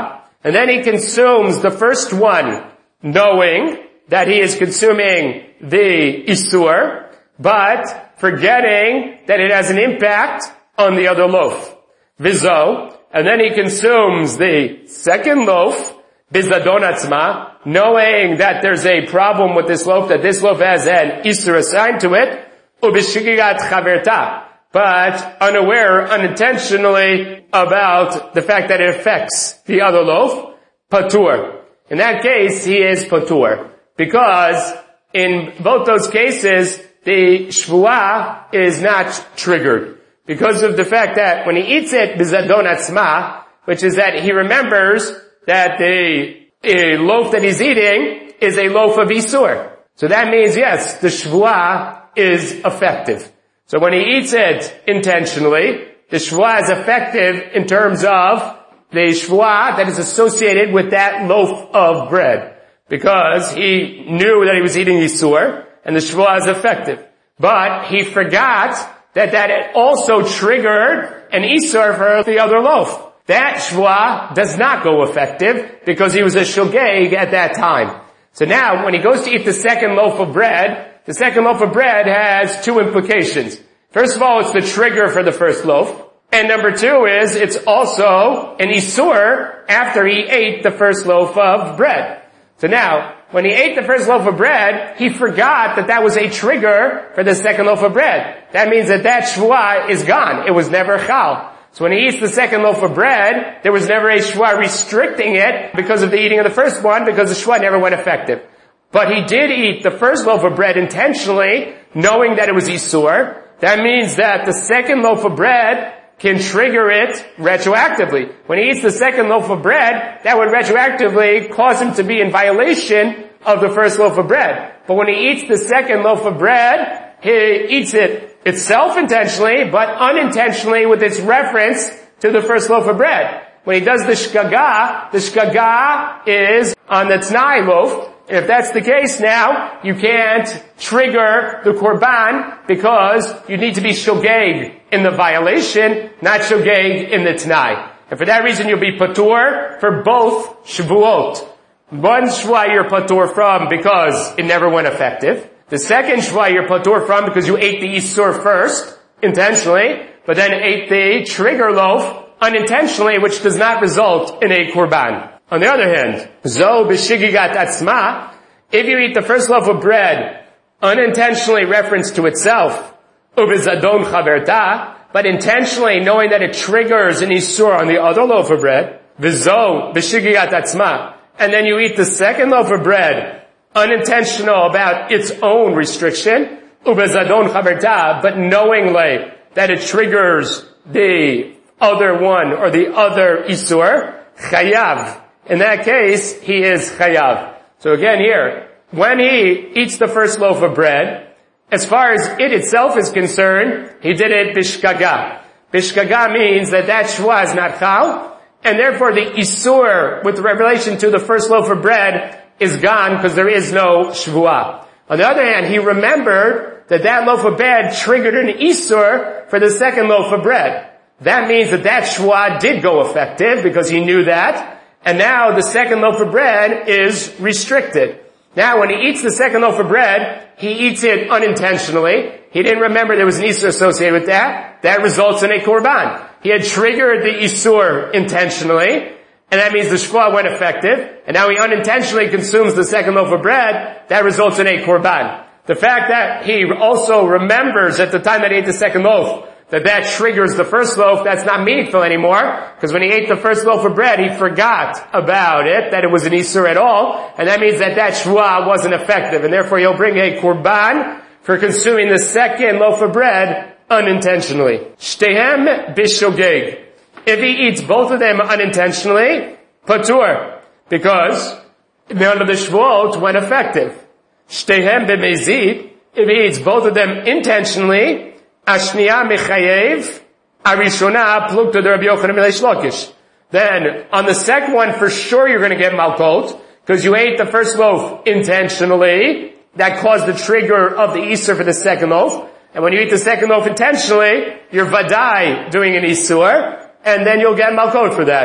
and then he consumes the first one, knowing that he is consuming the Isur, but forgetting that it has an impact on the other loaf. Vizo, and then he consumes the second loaf, Bizadon Atzma, knowing that there's a problem with this loaf, that this loaf has an Isur assigned to it, Ubishigigat Chaverta, but unaware, unintentionally, about the fact that it affects the other loaf, Patur. In that case, he is Patur, because in both those cases, the Shvuah is not triggered, because of the fact that when he eats it, Bizadon Atzma, which is that he remembers that the a loaf that he's eating is a loaf of Isur. So that means, yes, the Shvuah is effective. So when he eats it intentionally, the Shvuah is effective in terms of the Shvuah that is associated with that loaf of bread. Because he knew that he was eating Isur, and the Shvuah is effective. But he forgot that that it also triggered an Isur for the other loaf. That Shvuah does not go effective because he was a Shogeg at that time. So now, when he goes to eat the second loaf of bread, the second loaf of bread has two implications. First of all, it's the trigger for the first loaf. And number two is, it's also an Isur after he ate the first loaf of bread. So now, when he ate the first loaf of bread, he forgot that that was a trigger for the second loaf of bread. That means that that Shvuah is gone. It was never Chal. So when he eats the second loaf of bread, there was never a Shvuah restricting it because of the eating of the first one, because the Shvuah never went effective. But he did eat the first loaf of bread intentionally, knowing that it was Isur. That means that the second loaf of bread can trigger it retroactively. When he eats the second loaf of bread, that would retroactively cause him to be in violation of the first loaf of bread. But when he eats the second loaf of bread, he eats it itself intentionally, but unintentionally with its reference to the first loaf of bread. When he does the shkaga, the shkaga is on the t'nai loaf. And if that's the case now, you can't trigger the korban because you need to be shogeg in the violation, not shogeg in the t'nai. And for that reason, you'll be patur for both shvuot. One shvuah you're patur from because it never went effective. The second shvuah you're patur from because you ate the Isur first, intentionally, but then ate the trigger loaf unintentionally, which does not result in a korban. On the other hand, zo b'shigigat atzma, if you eat the first loaf of bread unintentionally referenced to itself, ubizadon chaverta, but intentionally knowing that it triggers an Isur on the other loaf of bread, v'zo b'shigigat atzma, and then you eat the second loaf of bread unintentional about its own restriction, ubizadon chaverta, but knowingly that it triggers the other one or the other Isur, chayav. In that case, he is chayav. So again here, when he eats the first loaf of bread, as far as it itself is concerned, he did it bishkaga. Bishkaga means that that shvuah is not chal, and therefore the Isur with relation to the first loaf of bread is gone because there is no shvuah. On the other hand, he remembered that that loaf of bread triggered an Isur for the second loaf of bread. That means that that shvuah did go effective because he knew that. And now the second loaf of bread is restricted. Now when he eats the second loaf of bread, he eats it unintentionally. He didn't remember there was an Isur associated with that. That results in a korban. He had triggered the Isur intentionally, and that means the shvuah went effective. And now he unintentionally consumes the second loaf of bread. That results in a korban. The fact that he also remembers at the time that he ate the second loaf that that triggers the first loaf, that's not meaningful anymore, because when he ate the first loaf of bread, he forgot about it, that it was an Isur at all, and that means that that shvuah wasn't effective, and therefore he'll bring a korban for consuming the second loaf of bread unintentionally. Shtehem bishogeg. If he eats both of them unintentionally, patur, because none of the shvuot went effective. Shtehem b'mezid. If he eats both of them intentionally, Ashniya mechayev, arishona plukta de Rabbi Yochanan Reish Lakish. Then, on the second one, for sure you're going to get malkot, because you ate the first loaf intentionally. That caused the trigger of the Isur for the second loaf. And when you eat the second loaf intentionally, you're vadai doing an Isur, and then you'll get malkot for that.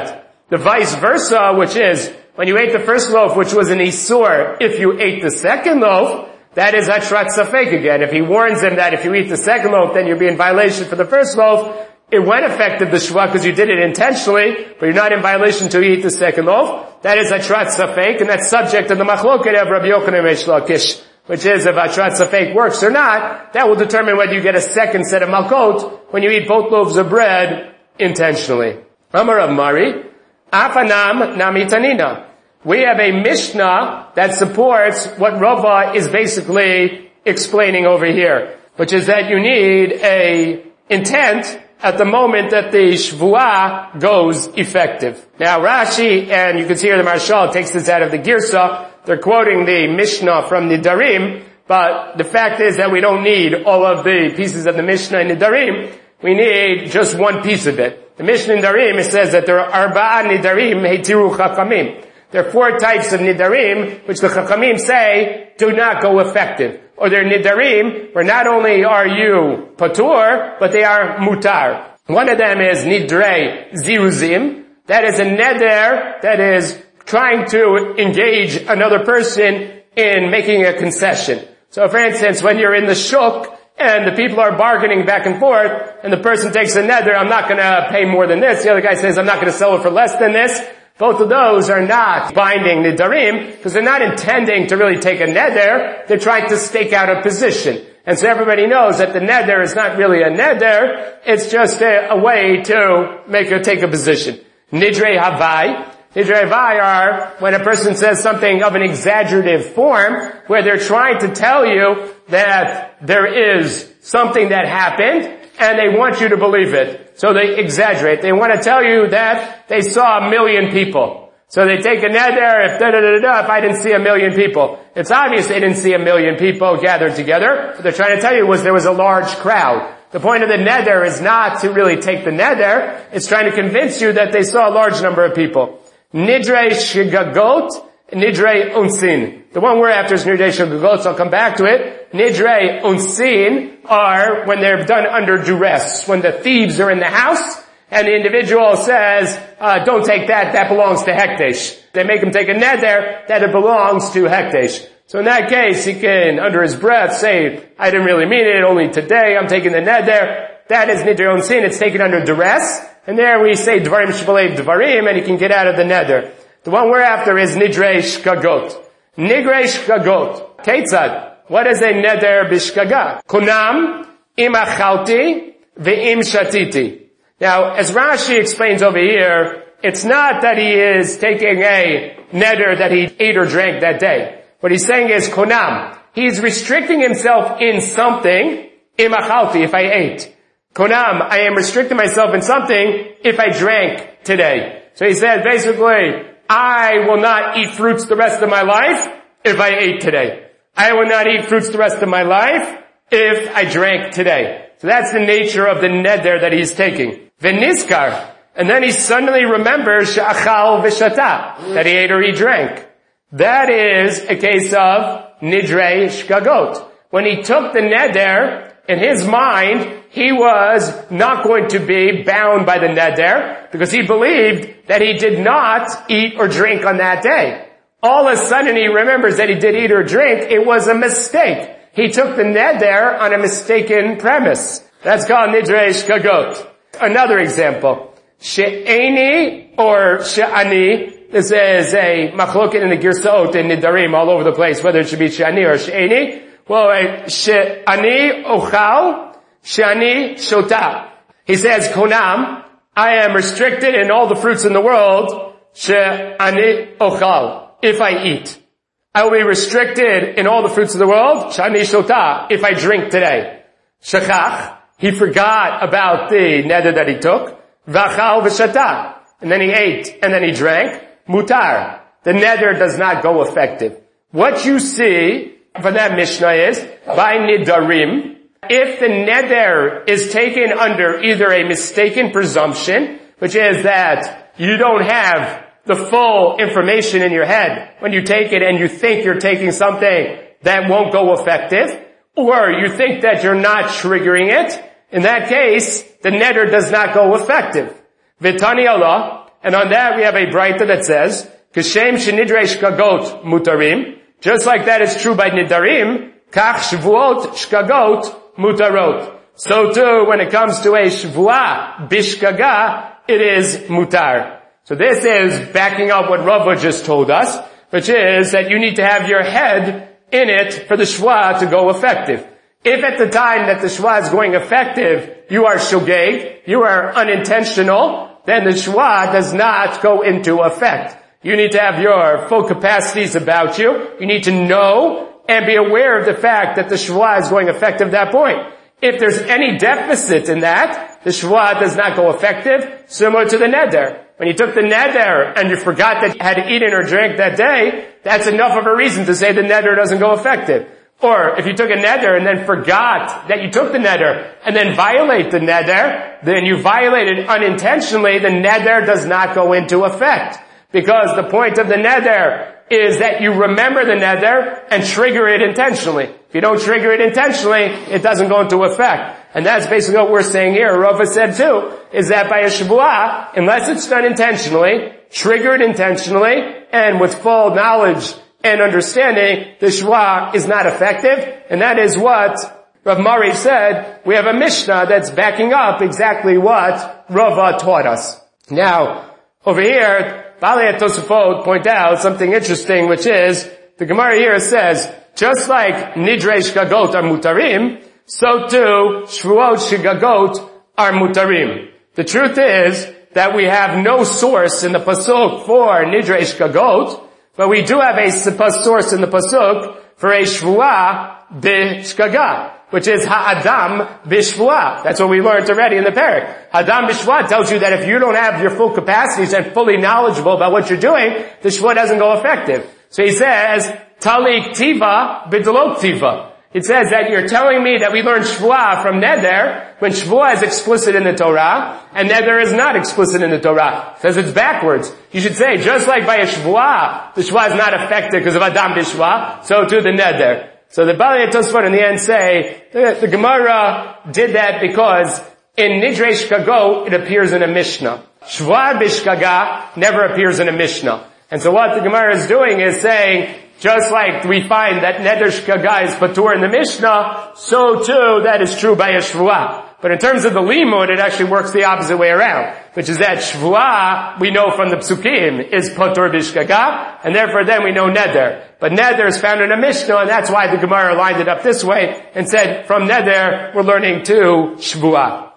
The vice versa, which is when you ate the first loaf, which was an isur, if you ate the second loaf, that is Hatrat Safek again. If he warns him that if you eat the second loaf, then you'll be in violation for the first loaf, it went effective the Shuvah because you did it intentionally, but you're not in violation until you eat the second loaf. That is Hatrat Safek, and that's subject to the Machloket of Rabbi Yochanan Reish Lakish, which is if Hatrat Safek works or not, that will determine whether you get a second set of Malkot when you eat both loaves of bread intentionally. Amar Rav Mari, Afanam Namitanina. We have a Mishnah that supports what Rava is basically explaining over here, which is that you need a intent at the moment that the Shvuah goes effective. Now Rashi, and you can see here the Marshal takes this out of the Girsa, they're quoting the Mishnah from Nidarim, but the fact is that we don't need all of the pieces of the Mishnah in Nidarim, we need just one piece of it. The Mishnah in Nidarim, it says that there are Arba'a Nidarim Heitiru Chachamim. There are four types of nidarim, which the chachamim say do not go effective. Or they're nidarim, where not only are you patur, but they are mutar. One of them is nidrei ziruzim. That is a neder that is trying to engage another person in making a concession. So for instance, when you're in the shuk, and the people are bargaining back and forth, and the person takes a neder, I'm not gonna pay more than this. The other guy says, I'm not gonna sell it for less than this. Both of those are not binding nidarim, because they're not intending to really take a neder, they're trying to stake out a position. And so everybody knows that the neder is not really a neder, it's just a, a way to make or take a position. Nidrei havai. Nidrei havai are when a person says something of an exaggerative form, where they're trying to tell you that there is something that happened, and they want you to believe it. So they exaggerate. They want to tell you that they saw a million people. So they take a neder, if da da da da, if I didn't see a million people. It's obvious they didn't see a million people gathered together. What they're trying to tell you was there was a large crowd. The point of the neder is not to really take the neder, it's trying to convince you that they saw a large number of people. Nidrei shigagot, nidrei unsin. The one we're after is nidrei shigagot, so I'll come back to it. Nidrei unsin are when they're done under duress, when the thieves are in the house, and the individual says, uh, don't take that, that belongs to Hekdesh. They make him take a neder that it belongs to Hekdesh. So in that case, he can, under his breath, say, I didn't really mean it, only today, I'm taking the neder. That is nidrei unsin, it's taken under duress. And there we say dvarim shbalei dvarim, and he can get out of the neder. The one we're after is nidrei shkagot. Nidrei shkagot. Ketzad. What is a neder bishkaga? Kunam im achalti ve'im shatiti. Now, as Rashi explains over here, it's not that he is taking a neder that he ate or drank that day. What he's saying is kunam. He's restricting himself in something, im achalti, if I ate. Kunam, I am restricting myself in something if I drank today. So he said basically, I will not eat fruits the rest of my life if I ate today. I will not eat fruits the rest of my life if I drank today. So that's the nature of the neder that he's taking. V'nizkar. And then he suddenly remembers she'achal v'shata, that he ate or he drank. That is a case of nidrei shkagot. When he took the neder, in his mind, he was not going to be bound by the neder because he believed that he did not eat or drink on that day. All of a sudden he remembers that he did eat or drink. It was a mistake. He took the neder on a mistaken premise. That's called nidrei shkagot. Another example. She'eni or she'ani. This is a machloket in the Girsaot and Nidarim all over the place, whether it should be she'ani or she'eni. Well, she'ani ochal, she'ani shota. He says, konam, I am restricted in all the fruits in the world, she'ani ochal. If I eat. I will be restricted in all the fruits of the world, shani shota, if I drink today. Shechach, he forgot about the neder that he took, v'achal v'shata, and then he ate, and then he drank, mutar. The neder does not go effective. What you see from that Mishnah is, by nidarim, if the neder is taken under either a mistaken presumption, which is that you don't have the full information in your head when you take it and you think you're taking something that won't go effective, or you think that you're not triggering it, in that case, the neder does not go effective. V'tani Allah, And on that we have a braita that says, Kashem shenidrei shkagot mutarim, just like that is true by nidarim, kach shvuot shkagot mutarot. So too, when it comes to a shvuah bishkaga, it is mutar. So this is backing up what Rava just told us, which is that you need to have your head in it for the shvuah to go effective. If at the time that the shvuah is going effective, you are shogeg, you are unintentional, then the shvuah does not go into effect. You need to have your full capacities about you. You need to know and be aware of the fact that the shvuah is going effective at that point. If there's any deficit in that, the shvuah does not go effective, similar to the neder. When you took the neder and you forgot that you had eaten or drank that day, that's enough of a reason to say the neder doesn't go effective. Or if you took a neder and then forgot that you took the neder and then violate the neder, then you violated unintentionally, the neder does not go into effect. Because the point of the neder is that you remember the neder and trigger it intentionally. If you don't trigger it intentionally, it doesn't go into effect. And that's basically what we're saying here. Rava said too, is that by a shvuah, unless it's done intentionally, triggered intentionally, and with full knowledge and understanding, the shvuah is not effective. And that is what Rav Mari said. We have a Mishnah that's backing up exactly what Rava taught us. Now, over here, Balei Tosafot point out something interesting, which is, the Gemara here says, just like Nidrei Shkagot are mutarim, so too Shvuot Shgagot are mutarim. The truth is that we have no source in the Pasuk for Nidrei Shkagot, but we do have a source in the Pasuk for a Shvuah B'Shkaga, which is Ha'adam B'Shvuah. That's what we learned already in the parak. Ha'adam B'Shvuah tells you that if you don't have your full capacities and fully knowledgeable about what you're doing, the Shvuah doesn't go effective. So he says, Talik Tiva B'Delok Tiva. It says that you're telling me that we learn Shvuah from Neder, when Shvuah is explicit in the Torah, and Neder is not explicit in the Torah. It says it's backwards. You should say, just like by a Shvuah, the Shvuah is not effective because of Adam B'Shvuah, so too the Neder. So the Balei Tosfot in the end say, the, the Gemara did that because in Nidrei Shkago, it appears in a Mishnah. Shvuah B'Shkaga never appears in a Mishnah. And so what the Gemara is doing is saying, just like we find that Neder Shkaga is patur in the Mishnah, so too that is true by a Shvuah. But in terms of the limud, it actually works the opposite way around, which is that Shvuah, we know from the Psukim, is patur b'Shkaga, and therefore then we know Neder. But Neder is found in a Mishnah, and that's why the Gemara lined it up this way, and said, from Neder, we're learning to Shvuah.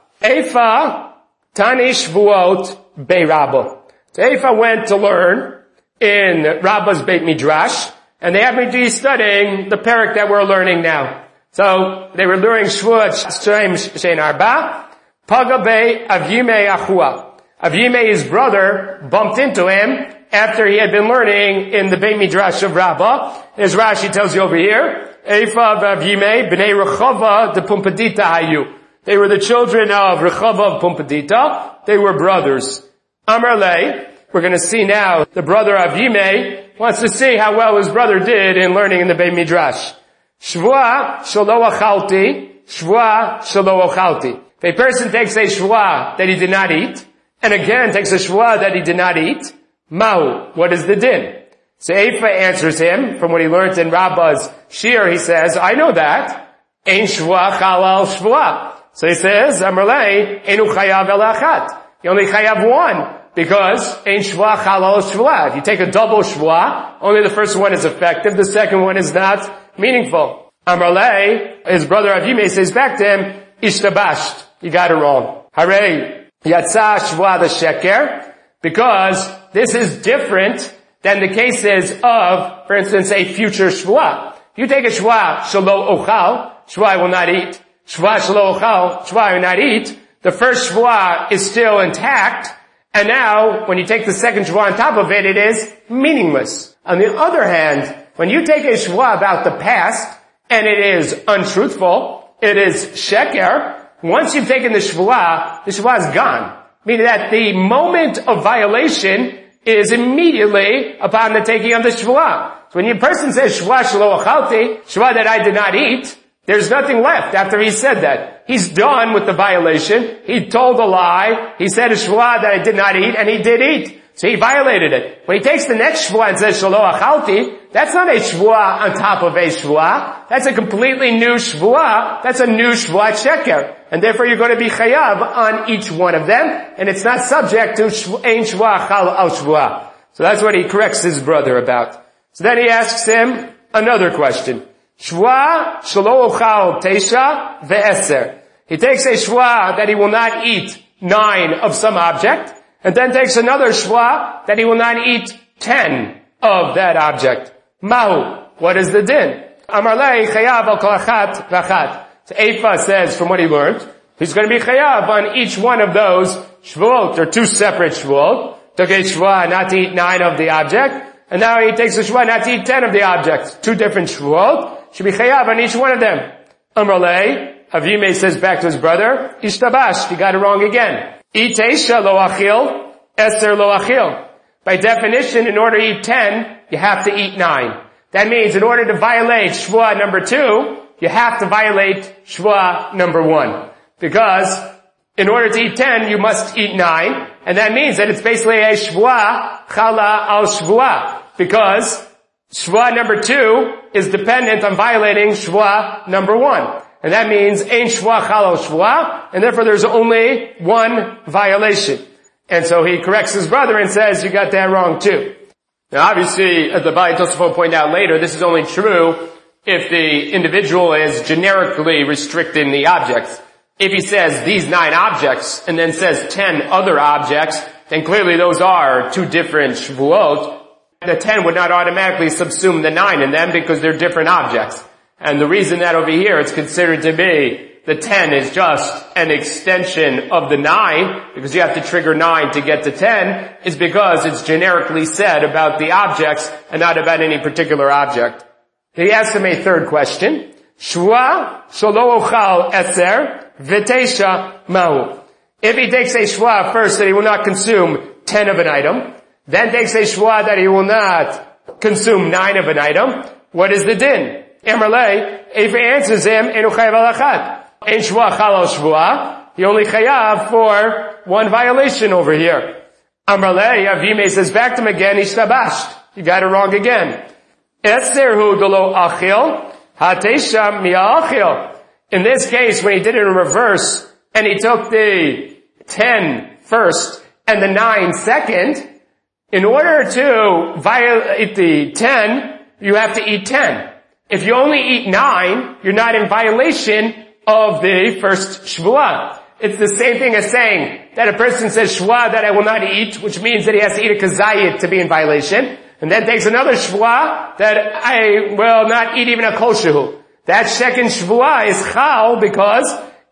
Eifa, Tani Shvuot Bei Rabba. So Eifa went to learn in Rabba's Beit Midrash, and they happened to be studying the parak that we're learning now. So they were learning Shvuot Shem Shein Arba, Pagabe Avyime Achua. Avyime, his brother, bumped into him after he had been learning in the Beit Midrash of Rabbah. As Rashi tells you over here, Eifa Avyime Bnei Rechava de Pumpadita Hayu. They were the children of Rechava of Pumpadita. They were brothers. Amar Lei, we're going to see now the brother Avyime wants to see how well his brother did in learning in the Beit Midrash. Shvuah shelo achalti, shvuah shelo achalti. If a person takes a shvuah that he did not eat, and again takes a shvuah that he did not eat, mahu, what is the din? So Eifa answers him, from what he learned in Rabbah's Shir, he says, I know that. Ein shvuah chalal shvuah. So he says, Amarlei, enu chayav el achat. You only chayav one. Because ein shvuah chalal shvuah. If you take a double shvuah, only the first one is effective, the second one is not meaningful. Amarlei, his brother Avyime says back to him, ishtabasht, you got it wrong. Hare, yatsa shvuah the sheker, because this is different than the cases of, for instance, a future shvuah. You take a shvuah, shelo ochal, shvuah I will not eat. Shvuah shelo ochal, shvuah I will not eat. The first shvuah is still intact, and now, when you take the second shvuah on top of it, it is meaningless. On the other hand, when you take a shvuah about the past, and it is untruthful, it is sheker, once you've taken the shvuah, the shvuah is gone. Meaning that the moment of violation is immediately upon the taking of the shvuah. So when a person says shvuah shelo achalti, shvuah that I did not eat, There's nothing left after he said that. He's done with the violation. He told a lie. He said a shvuah that I did not eat, and he did eat. So he violated it. When he takes the next shvuah and says shelo achalti, that's not a shvuah on top of a shvuah. That's a completely new shvuah. That's a new shvuah sheker. And therefore you're going to be chayav on each one of them, and it's not subject to ein shvuah chal al shvuah. So that's what he corrects his brother about. So then he asks him another question. Shvuah shelo ochal teisha ve'eser. He takes a shvuah that he will not eat nine of some object, and then takes another shvuah that he will not eat ten of that object. Mahu. What is the din? Amar lei chayav al kol achat v'achat. So Eifa says from what he learned, he's going to be chayav on each one of those shvuot. They're two separate shvuot. Took a shvuah not to eat nine of the object, and now he takes a shvuah not to eat ten of the objects. Two different shvuot. Should be chayav on each one of them. Amar lei, Avimei says back to his brother, ishtabash, he got it wrong again. Itesha lo achil, eser lo achil. By definition, in order to eat ten, you have to eat nine. That means in order to violate shvuah number two, you have to violate shvuah number one. Because in order to eat ten, you must eat nine. And that means that it's basically a shvuah chala al shvuah. Because shvuah number two is dependent on violating shvuah number one. And that means ein shvuah chala al shvuah, and therefore there's only one violation. And so he corrects his brother and says, you got that wrong too. Now obviously, as the Bali Tosafot point out later, this is only true if the individual is generically restricting the objects. If he says these nine objects and then says ten other objects, then clearly those are two different shvuot. The ten would not automatically subsume the nine in them because they're different objects. And the reason that over here it's considered to be the ten is just an extension of the nine, because you have to trigger nine to get to ten, is because it's generically said about the objects and not about any particular object. He asked him a third question. Shvuah shelo ochal eser v'teisha mahu. If he takes a shvuah first that he will not consume ten of an item, then takes a shvuah that he will not consume nine of an item, what is the din? Emerlei, if he answers him, enu chayav al achat. Ein shvuah chal al shvuah, he only chayav for one violation over here. Amarlei, Avimei says back to him again, ishtabasht. You got it wrong again. Eser hu delo achil, hatesha mi'a achil. In this case, when he did it in reverse, and he took the ten first and the nine second, in order to violate the ten, you have to eat ten. If you only eat nine, you're not in violation of the first shvuah. It's the same thing as saying that a person says shvuah that I will not eat, which means that he has to eat a kazayit to be in violation, and then takes another shvuah that I will not eat even a kol shehu. That second shvuah is chal because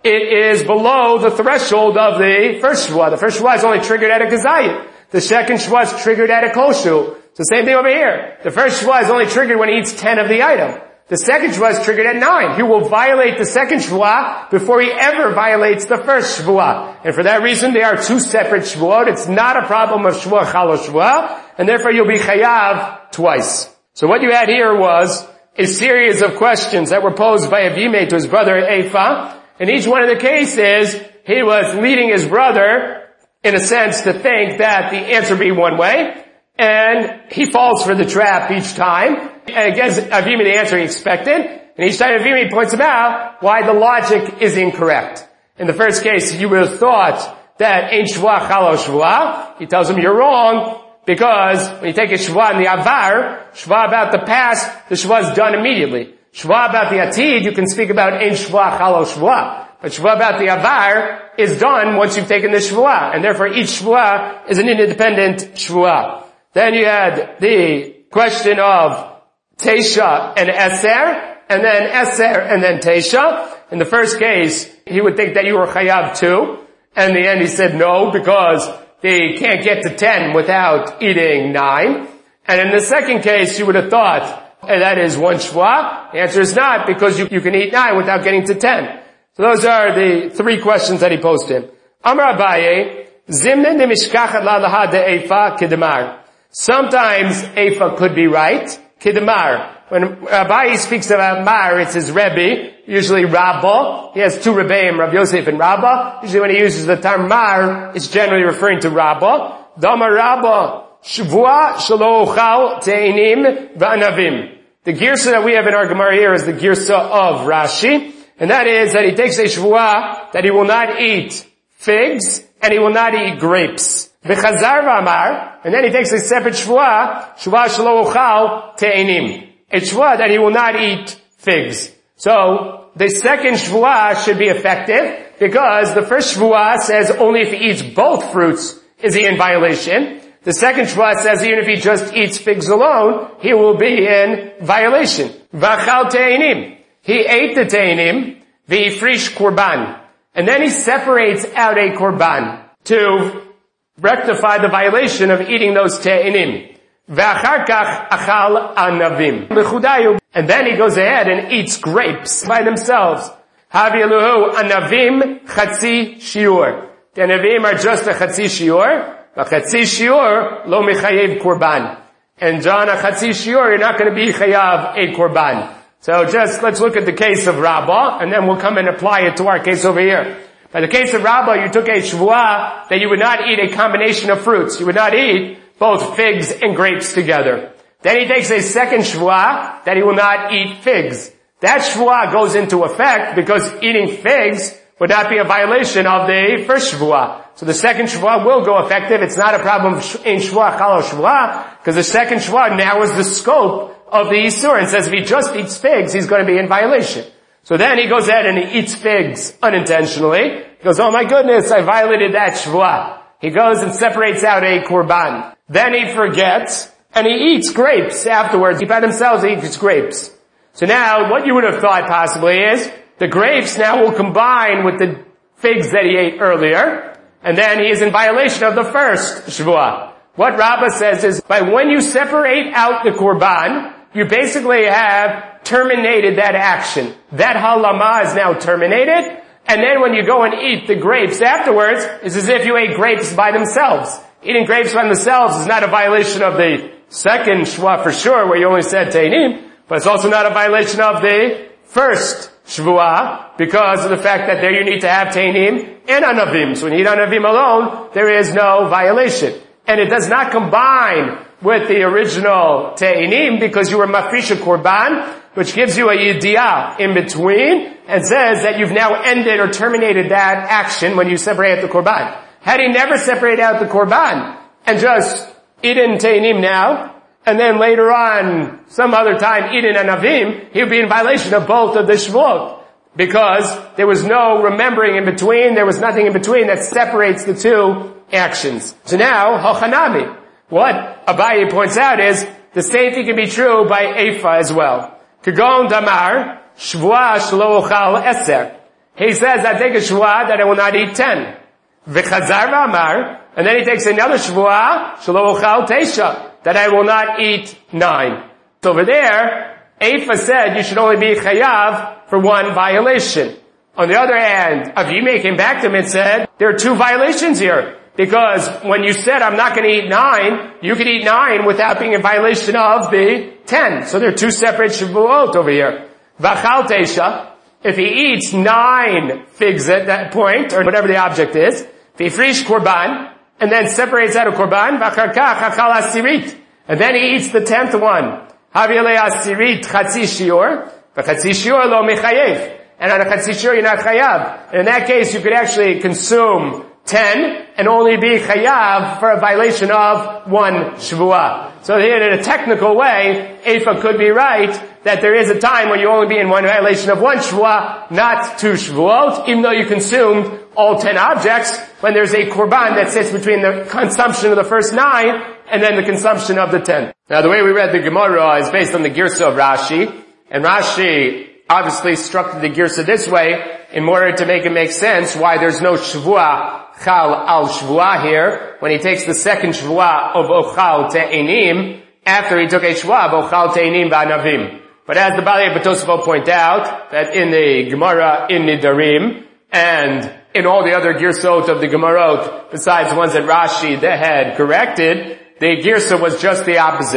it is below the threshold of the first shvuah. The first shvuah is only triggered at a kazayit. The second shvuah is triggered at a kol shehu. So same thing over here. The first shvuah is only triggered when he eats ten of the item. The second shvuah is triggered at nine. He will violate the second shvuah before he ever violates the first shvuah. And for that reason, they are two separate shvuot. It's not a problem of shvuah chal shvuah, and therefore you'll be chayav twice. So what you had here was a series of questions that were posed by Avimei to his brother Eifa. In each one of the cases, he was leading his brother, in a sense, to think that the answer be one way, and he falls for the trap each time. And gives Avimei the answer he expected, and each time Avimei points him out why the logic is incorrect. In the first case, you would have thought that ein shvuah chal shvuah. He tells him you're wrong, because when you take a shvuah in the avar, shvuah about the past, the shvuah is done immediately. Shvuah about the atid, you can speak about ein shvuah chal shvuah. But shvuah about the avar is done once you've taken the shvuah, and therefore each shvuah is an independent shvuah. Then you had the question of Teisha and Eser, and then Eser and then Teisha. In the first case, he would think that you were chayav too. And in the end he said no, because they can't get to ten without eating nine. And in the second case, you would have thought, hey, that is one shvuah. The answer is not, because you, you can eat nine without getting to ten. So those are the three questions that he posed to him. Amar Abaye, Zimnen de mishkachat la de Eifa kedemar. Sometimes Eifa could be right. Kidamar. when Abaye speaks about Mar, it's his Rebbe, usually Rabbah. He has two Rebbeim, Rabbi Yosef and Rabbah. Usually when he uses the term Mar, it's generally referring to Rabbah. Dama Rabbah, Shavua Shelo Ochal Te'inim V'Anavim. The girsa that we have in our Gemara here is the girsa of Rashi, and that is that he takes a Shavua that he will not eat figs and he will not eat grapes. V'chazar v'amar, and then he takes a separate Shavua, Shavua Shelo Ochal Te'inim. A Shavua that he will not eat figs. So, the second Shavua should be effective, because the first Shavua says only if he eats both fruits is he in violation. The second Shavua says even if he just eats figs alone, he will be in violation. V'achal te'inim. He ate the te'inim, v'ifrish korban. And then he separates out a korban to rectify the violation of eating those te'inim. V'achar kach achal anavim. And then he goes ahead and eats grapes by themselves. Havi eluhu anavim chatzi shiur. The anavim are just a chatzi shiur. A chatzi shiur lo mechayev korban. And John, a chatzi shiur, you're not going to be chayav a korban. So just let's look at the case of Rabbah, and then we'll come and apply it to our case over here. By the case of Rabbah, you took a shvuah that you would not eat a combination of fruits. You would not eat both figs and grapes together. Then he takes a second shvuah that he will not eat figs. That shvuah goes into effect because eating figs would not be a violation of the first shvuah. So the second shvuah will go effective. It's not a problem in shvuah chalo shvuah, because the second shvuah narrows the scope of the Yisur and says if he just eats figs, he's going to be in violation. So then he goes ahead and he eats figs unintentionally. He goes, oh my goodness, I violated that shvuah. He goes and separates out a korban. Then he forgets and he eats grapes afterwards. He by themselves he eats grapes. So now what you would have thought possibly is the grapes now will combine with the figs that he ate earlier, and then he is in violation of the first shvuah. What Rabbah says is, by when you separate out the korban, you basically have terminated that action. That halama is now terminated, and then when you go and eat the grapes afterwards, it's as if you ate grapes by themselves. Eating grapes by themselves is not a violation of the second shvuah for sure, where you only said teinim, but it's also not a violation of the first shvuah, because of the fact that there you need to have teinim and anavim. So when you eat anavim alone, there is no violation. And it does not combine with the original te'inim because you were mafrish a korban, which gives you a yidiyah in between and says that you've now ended or terminated that action when you separate out the korban. Had he never separated out the korban and just eaten te'inim now, and then later on, some other time, eaten anavim, he would be in violation of both of the shvuot. Because there was no remembering in between, there was nothing in between that separates the two actions. So now, hochanami. What Abaye points out is, the same thing can be true by Eifa as well. Kagon damar, shvuah shelo ochal eser. He says, I take a shvuah that I will not eat ten. V'chazar v'amar, and then he takes another shvuah, shelo ochal teisha, that I will not eat nine. So over there, Eifa said you should only be chayav for one violation. On the other hand, Avime came back to him and said, there are two violations here. Because when you said I'm not going to eat nine, you can eat nine without being in violation of the ten. So there are two separate shavuot over here. V'achal teisha, if he eats nine figs at that point, or whatever the object is, v'ifrish korban, and then separates out a korban, v'achar kach achal asirit, and then he eats the tenth one. Havi asirit chatzi shiur, v'chatzi shiur lo mechayev. And on a chatzi shiur you're not chayav. And in that case you could actually consume ten and only be chayav for a violation of one shvuah. So here in a technical way, Eifa could be right that there is a time when you only be in one violation of one shvuah, not two shvuot, even though you consumed all ten objects, when there's a korban that sits between the consumption of the first nine and then the consumption of the ten. Now the way we read the Gemara is based on the Girsa of Rashi, and Rashi obviously structured the Girsa this way in order to make it make sense why there's no shvuah chal al shvuah here, when he takes the second shvuah of ochal te'inim, after he took a shvuah of ochal te'inim v'anavim. But as the Balei B'Tosafot point out, that in the Gemara in Nidarim, and in all the other Girsot of the Gemarot, besides the ones that Rashi the had corrected, the Girsa was just the opposite.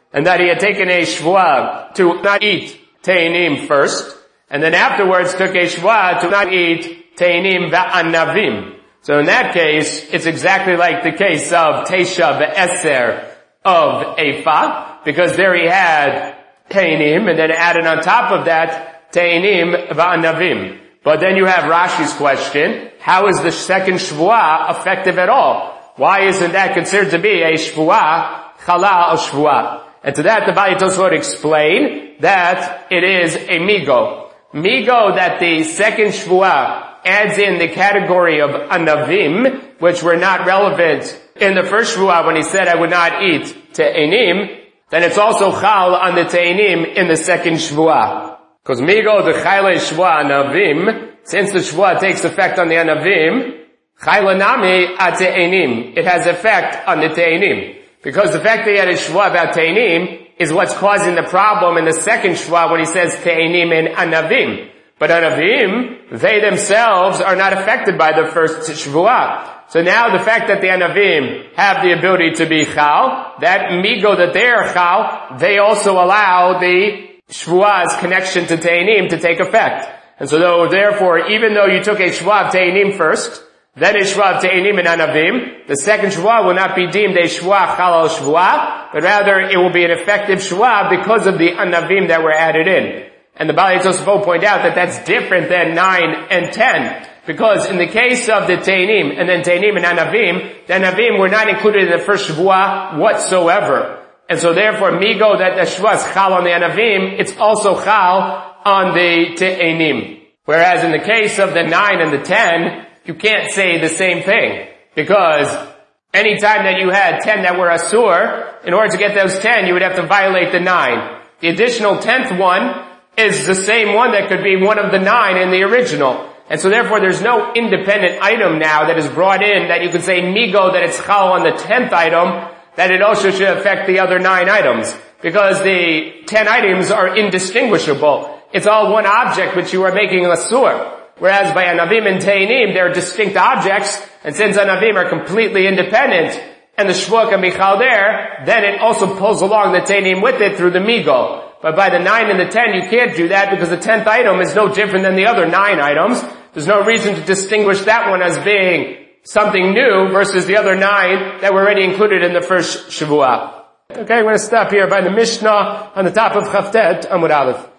and that he had taken a shvuah to not eat Te'inim first, and then afterwards took a shvuah to not eat Te'inim va'anavim. So in that case, it's exactly like the case of Tesha ve'eser of Ephah, because there he had Te'inim, and then added on top of that, Te'inim va'anavim. But then you have Rashi's question, how is the second shvuah effective at all? Why isn't that considered to be a shvuah, chala al shvuah? And to that the Baalei Tosfot explain that it is a migo. Migo that the second shvuah adds in the category of anavim, which were not relevant in the first shvuah when he said I would not eat te'enim, then it's also chal on the te'enim in the second shvuah. Because migo the chayle shvuah anavim, since the shvuah takes effect on the anavim, chayle nami at te'enim, it has effect on the te'enim. Because the fact that he had a shvuah about te'enim is what's causing the problem in the second shvuah when he says te'enim and anavim. But anavim, they themselves are not affected by the first shvuah. So now the fact that the anavim have the ability to be chal, that migo that they are chal, they also allow the shvuah's connection to te'enim to take effect. And so though, therefore, even though you took a shvuah of te'enim first, then a shvuah of te'enim and anavim, the second shvuah will not be deemed a shvuah chal al shvuah, but rather it will be an effective shvuah because of the anavim that were added in. And the Baalei Tosfot point out that that's different than nine and ten. Because in the case of the Te'inim and then Te'inim and Anavim, the Anavim were not included in the first Shvuah whatsoever. And so therefore, migo that the Shvuah is chal on the Anavim, it's also chal on the Te'inim. Whereas in the case of the nine and the ten, you can't say the same thing. Because any time that you had ten that were asur, in order to get those ten, you would have to violate the nine. The additional tenth one is the same one that could be one of the nine in the original. And so therefore there's no independent item now that is brought in that you could say migo that it's chal on the tenth item, that it also should affect the other nine items. Because the ten items are indistinguishable. It's all one object which you are making a sur. Whereas by Anavim and Te'inim, they're distinct objects, and since Anavim are completely independent, and the Shvuah can be chal there, then it also pulls along the Te'inim with it through the migo. But by the nine and the ten, you can't do that because the tenth item is no different than the other nine items. There's no reason to distinguish that one as being something new versus the other nine that were already included in the first Shavuah. Okay, I'm going to stop here by the Mishnah on the top of Chavtet Amud Aleph.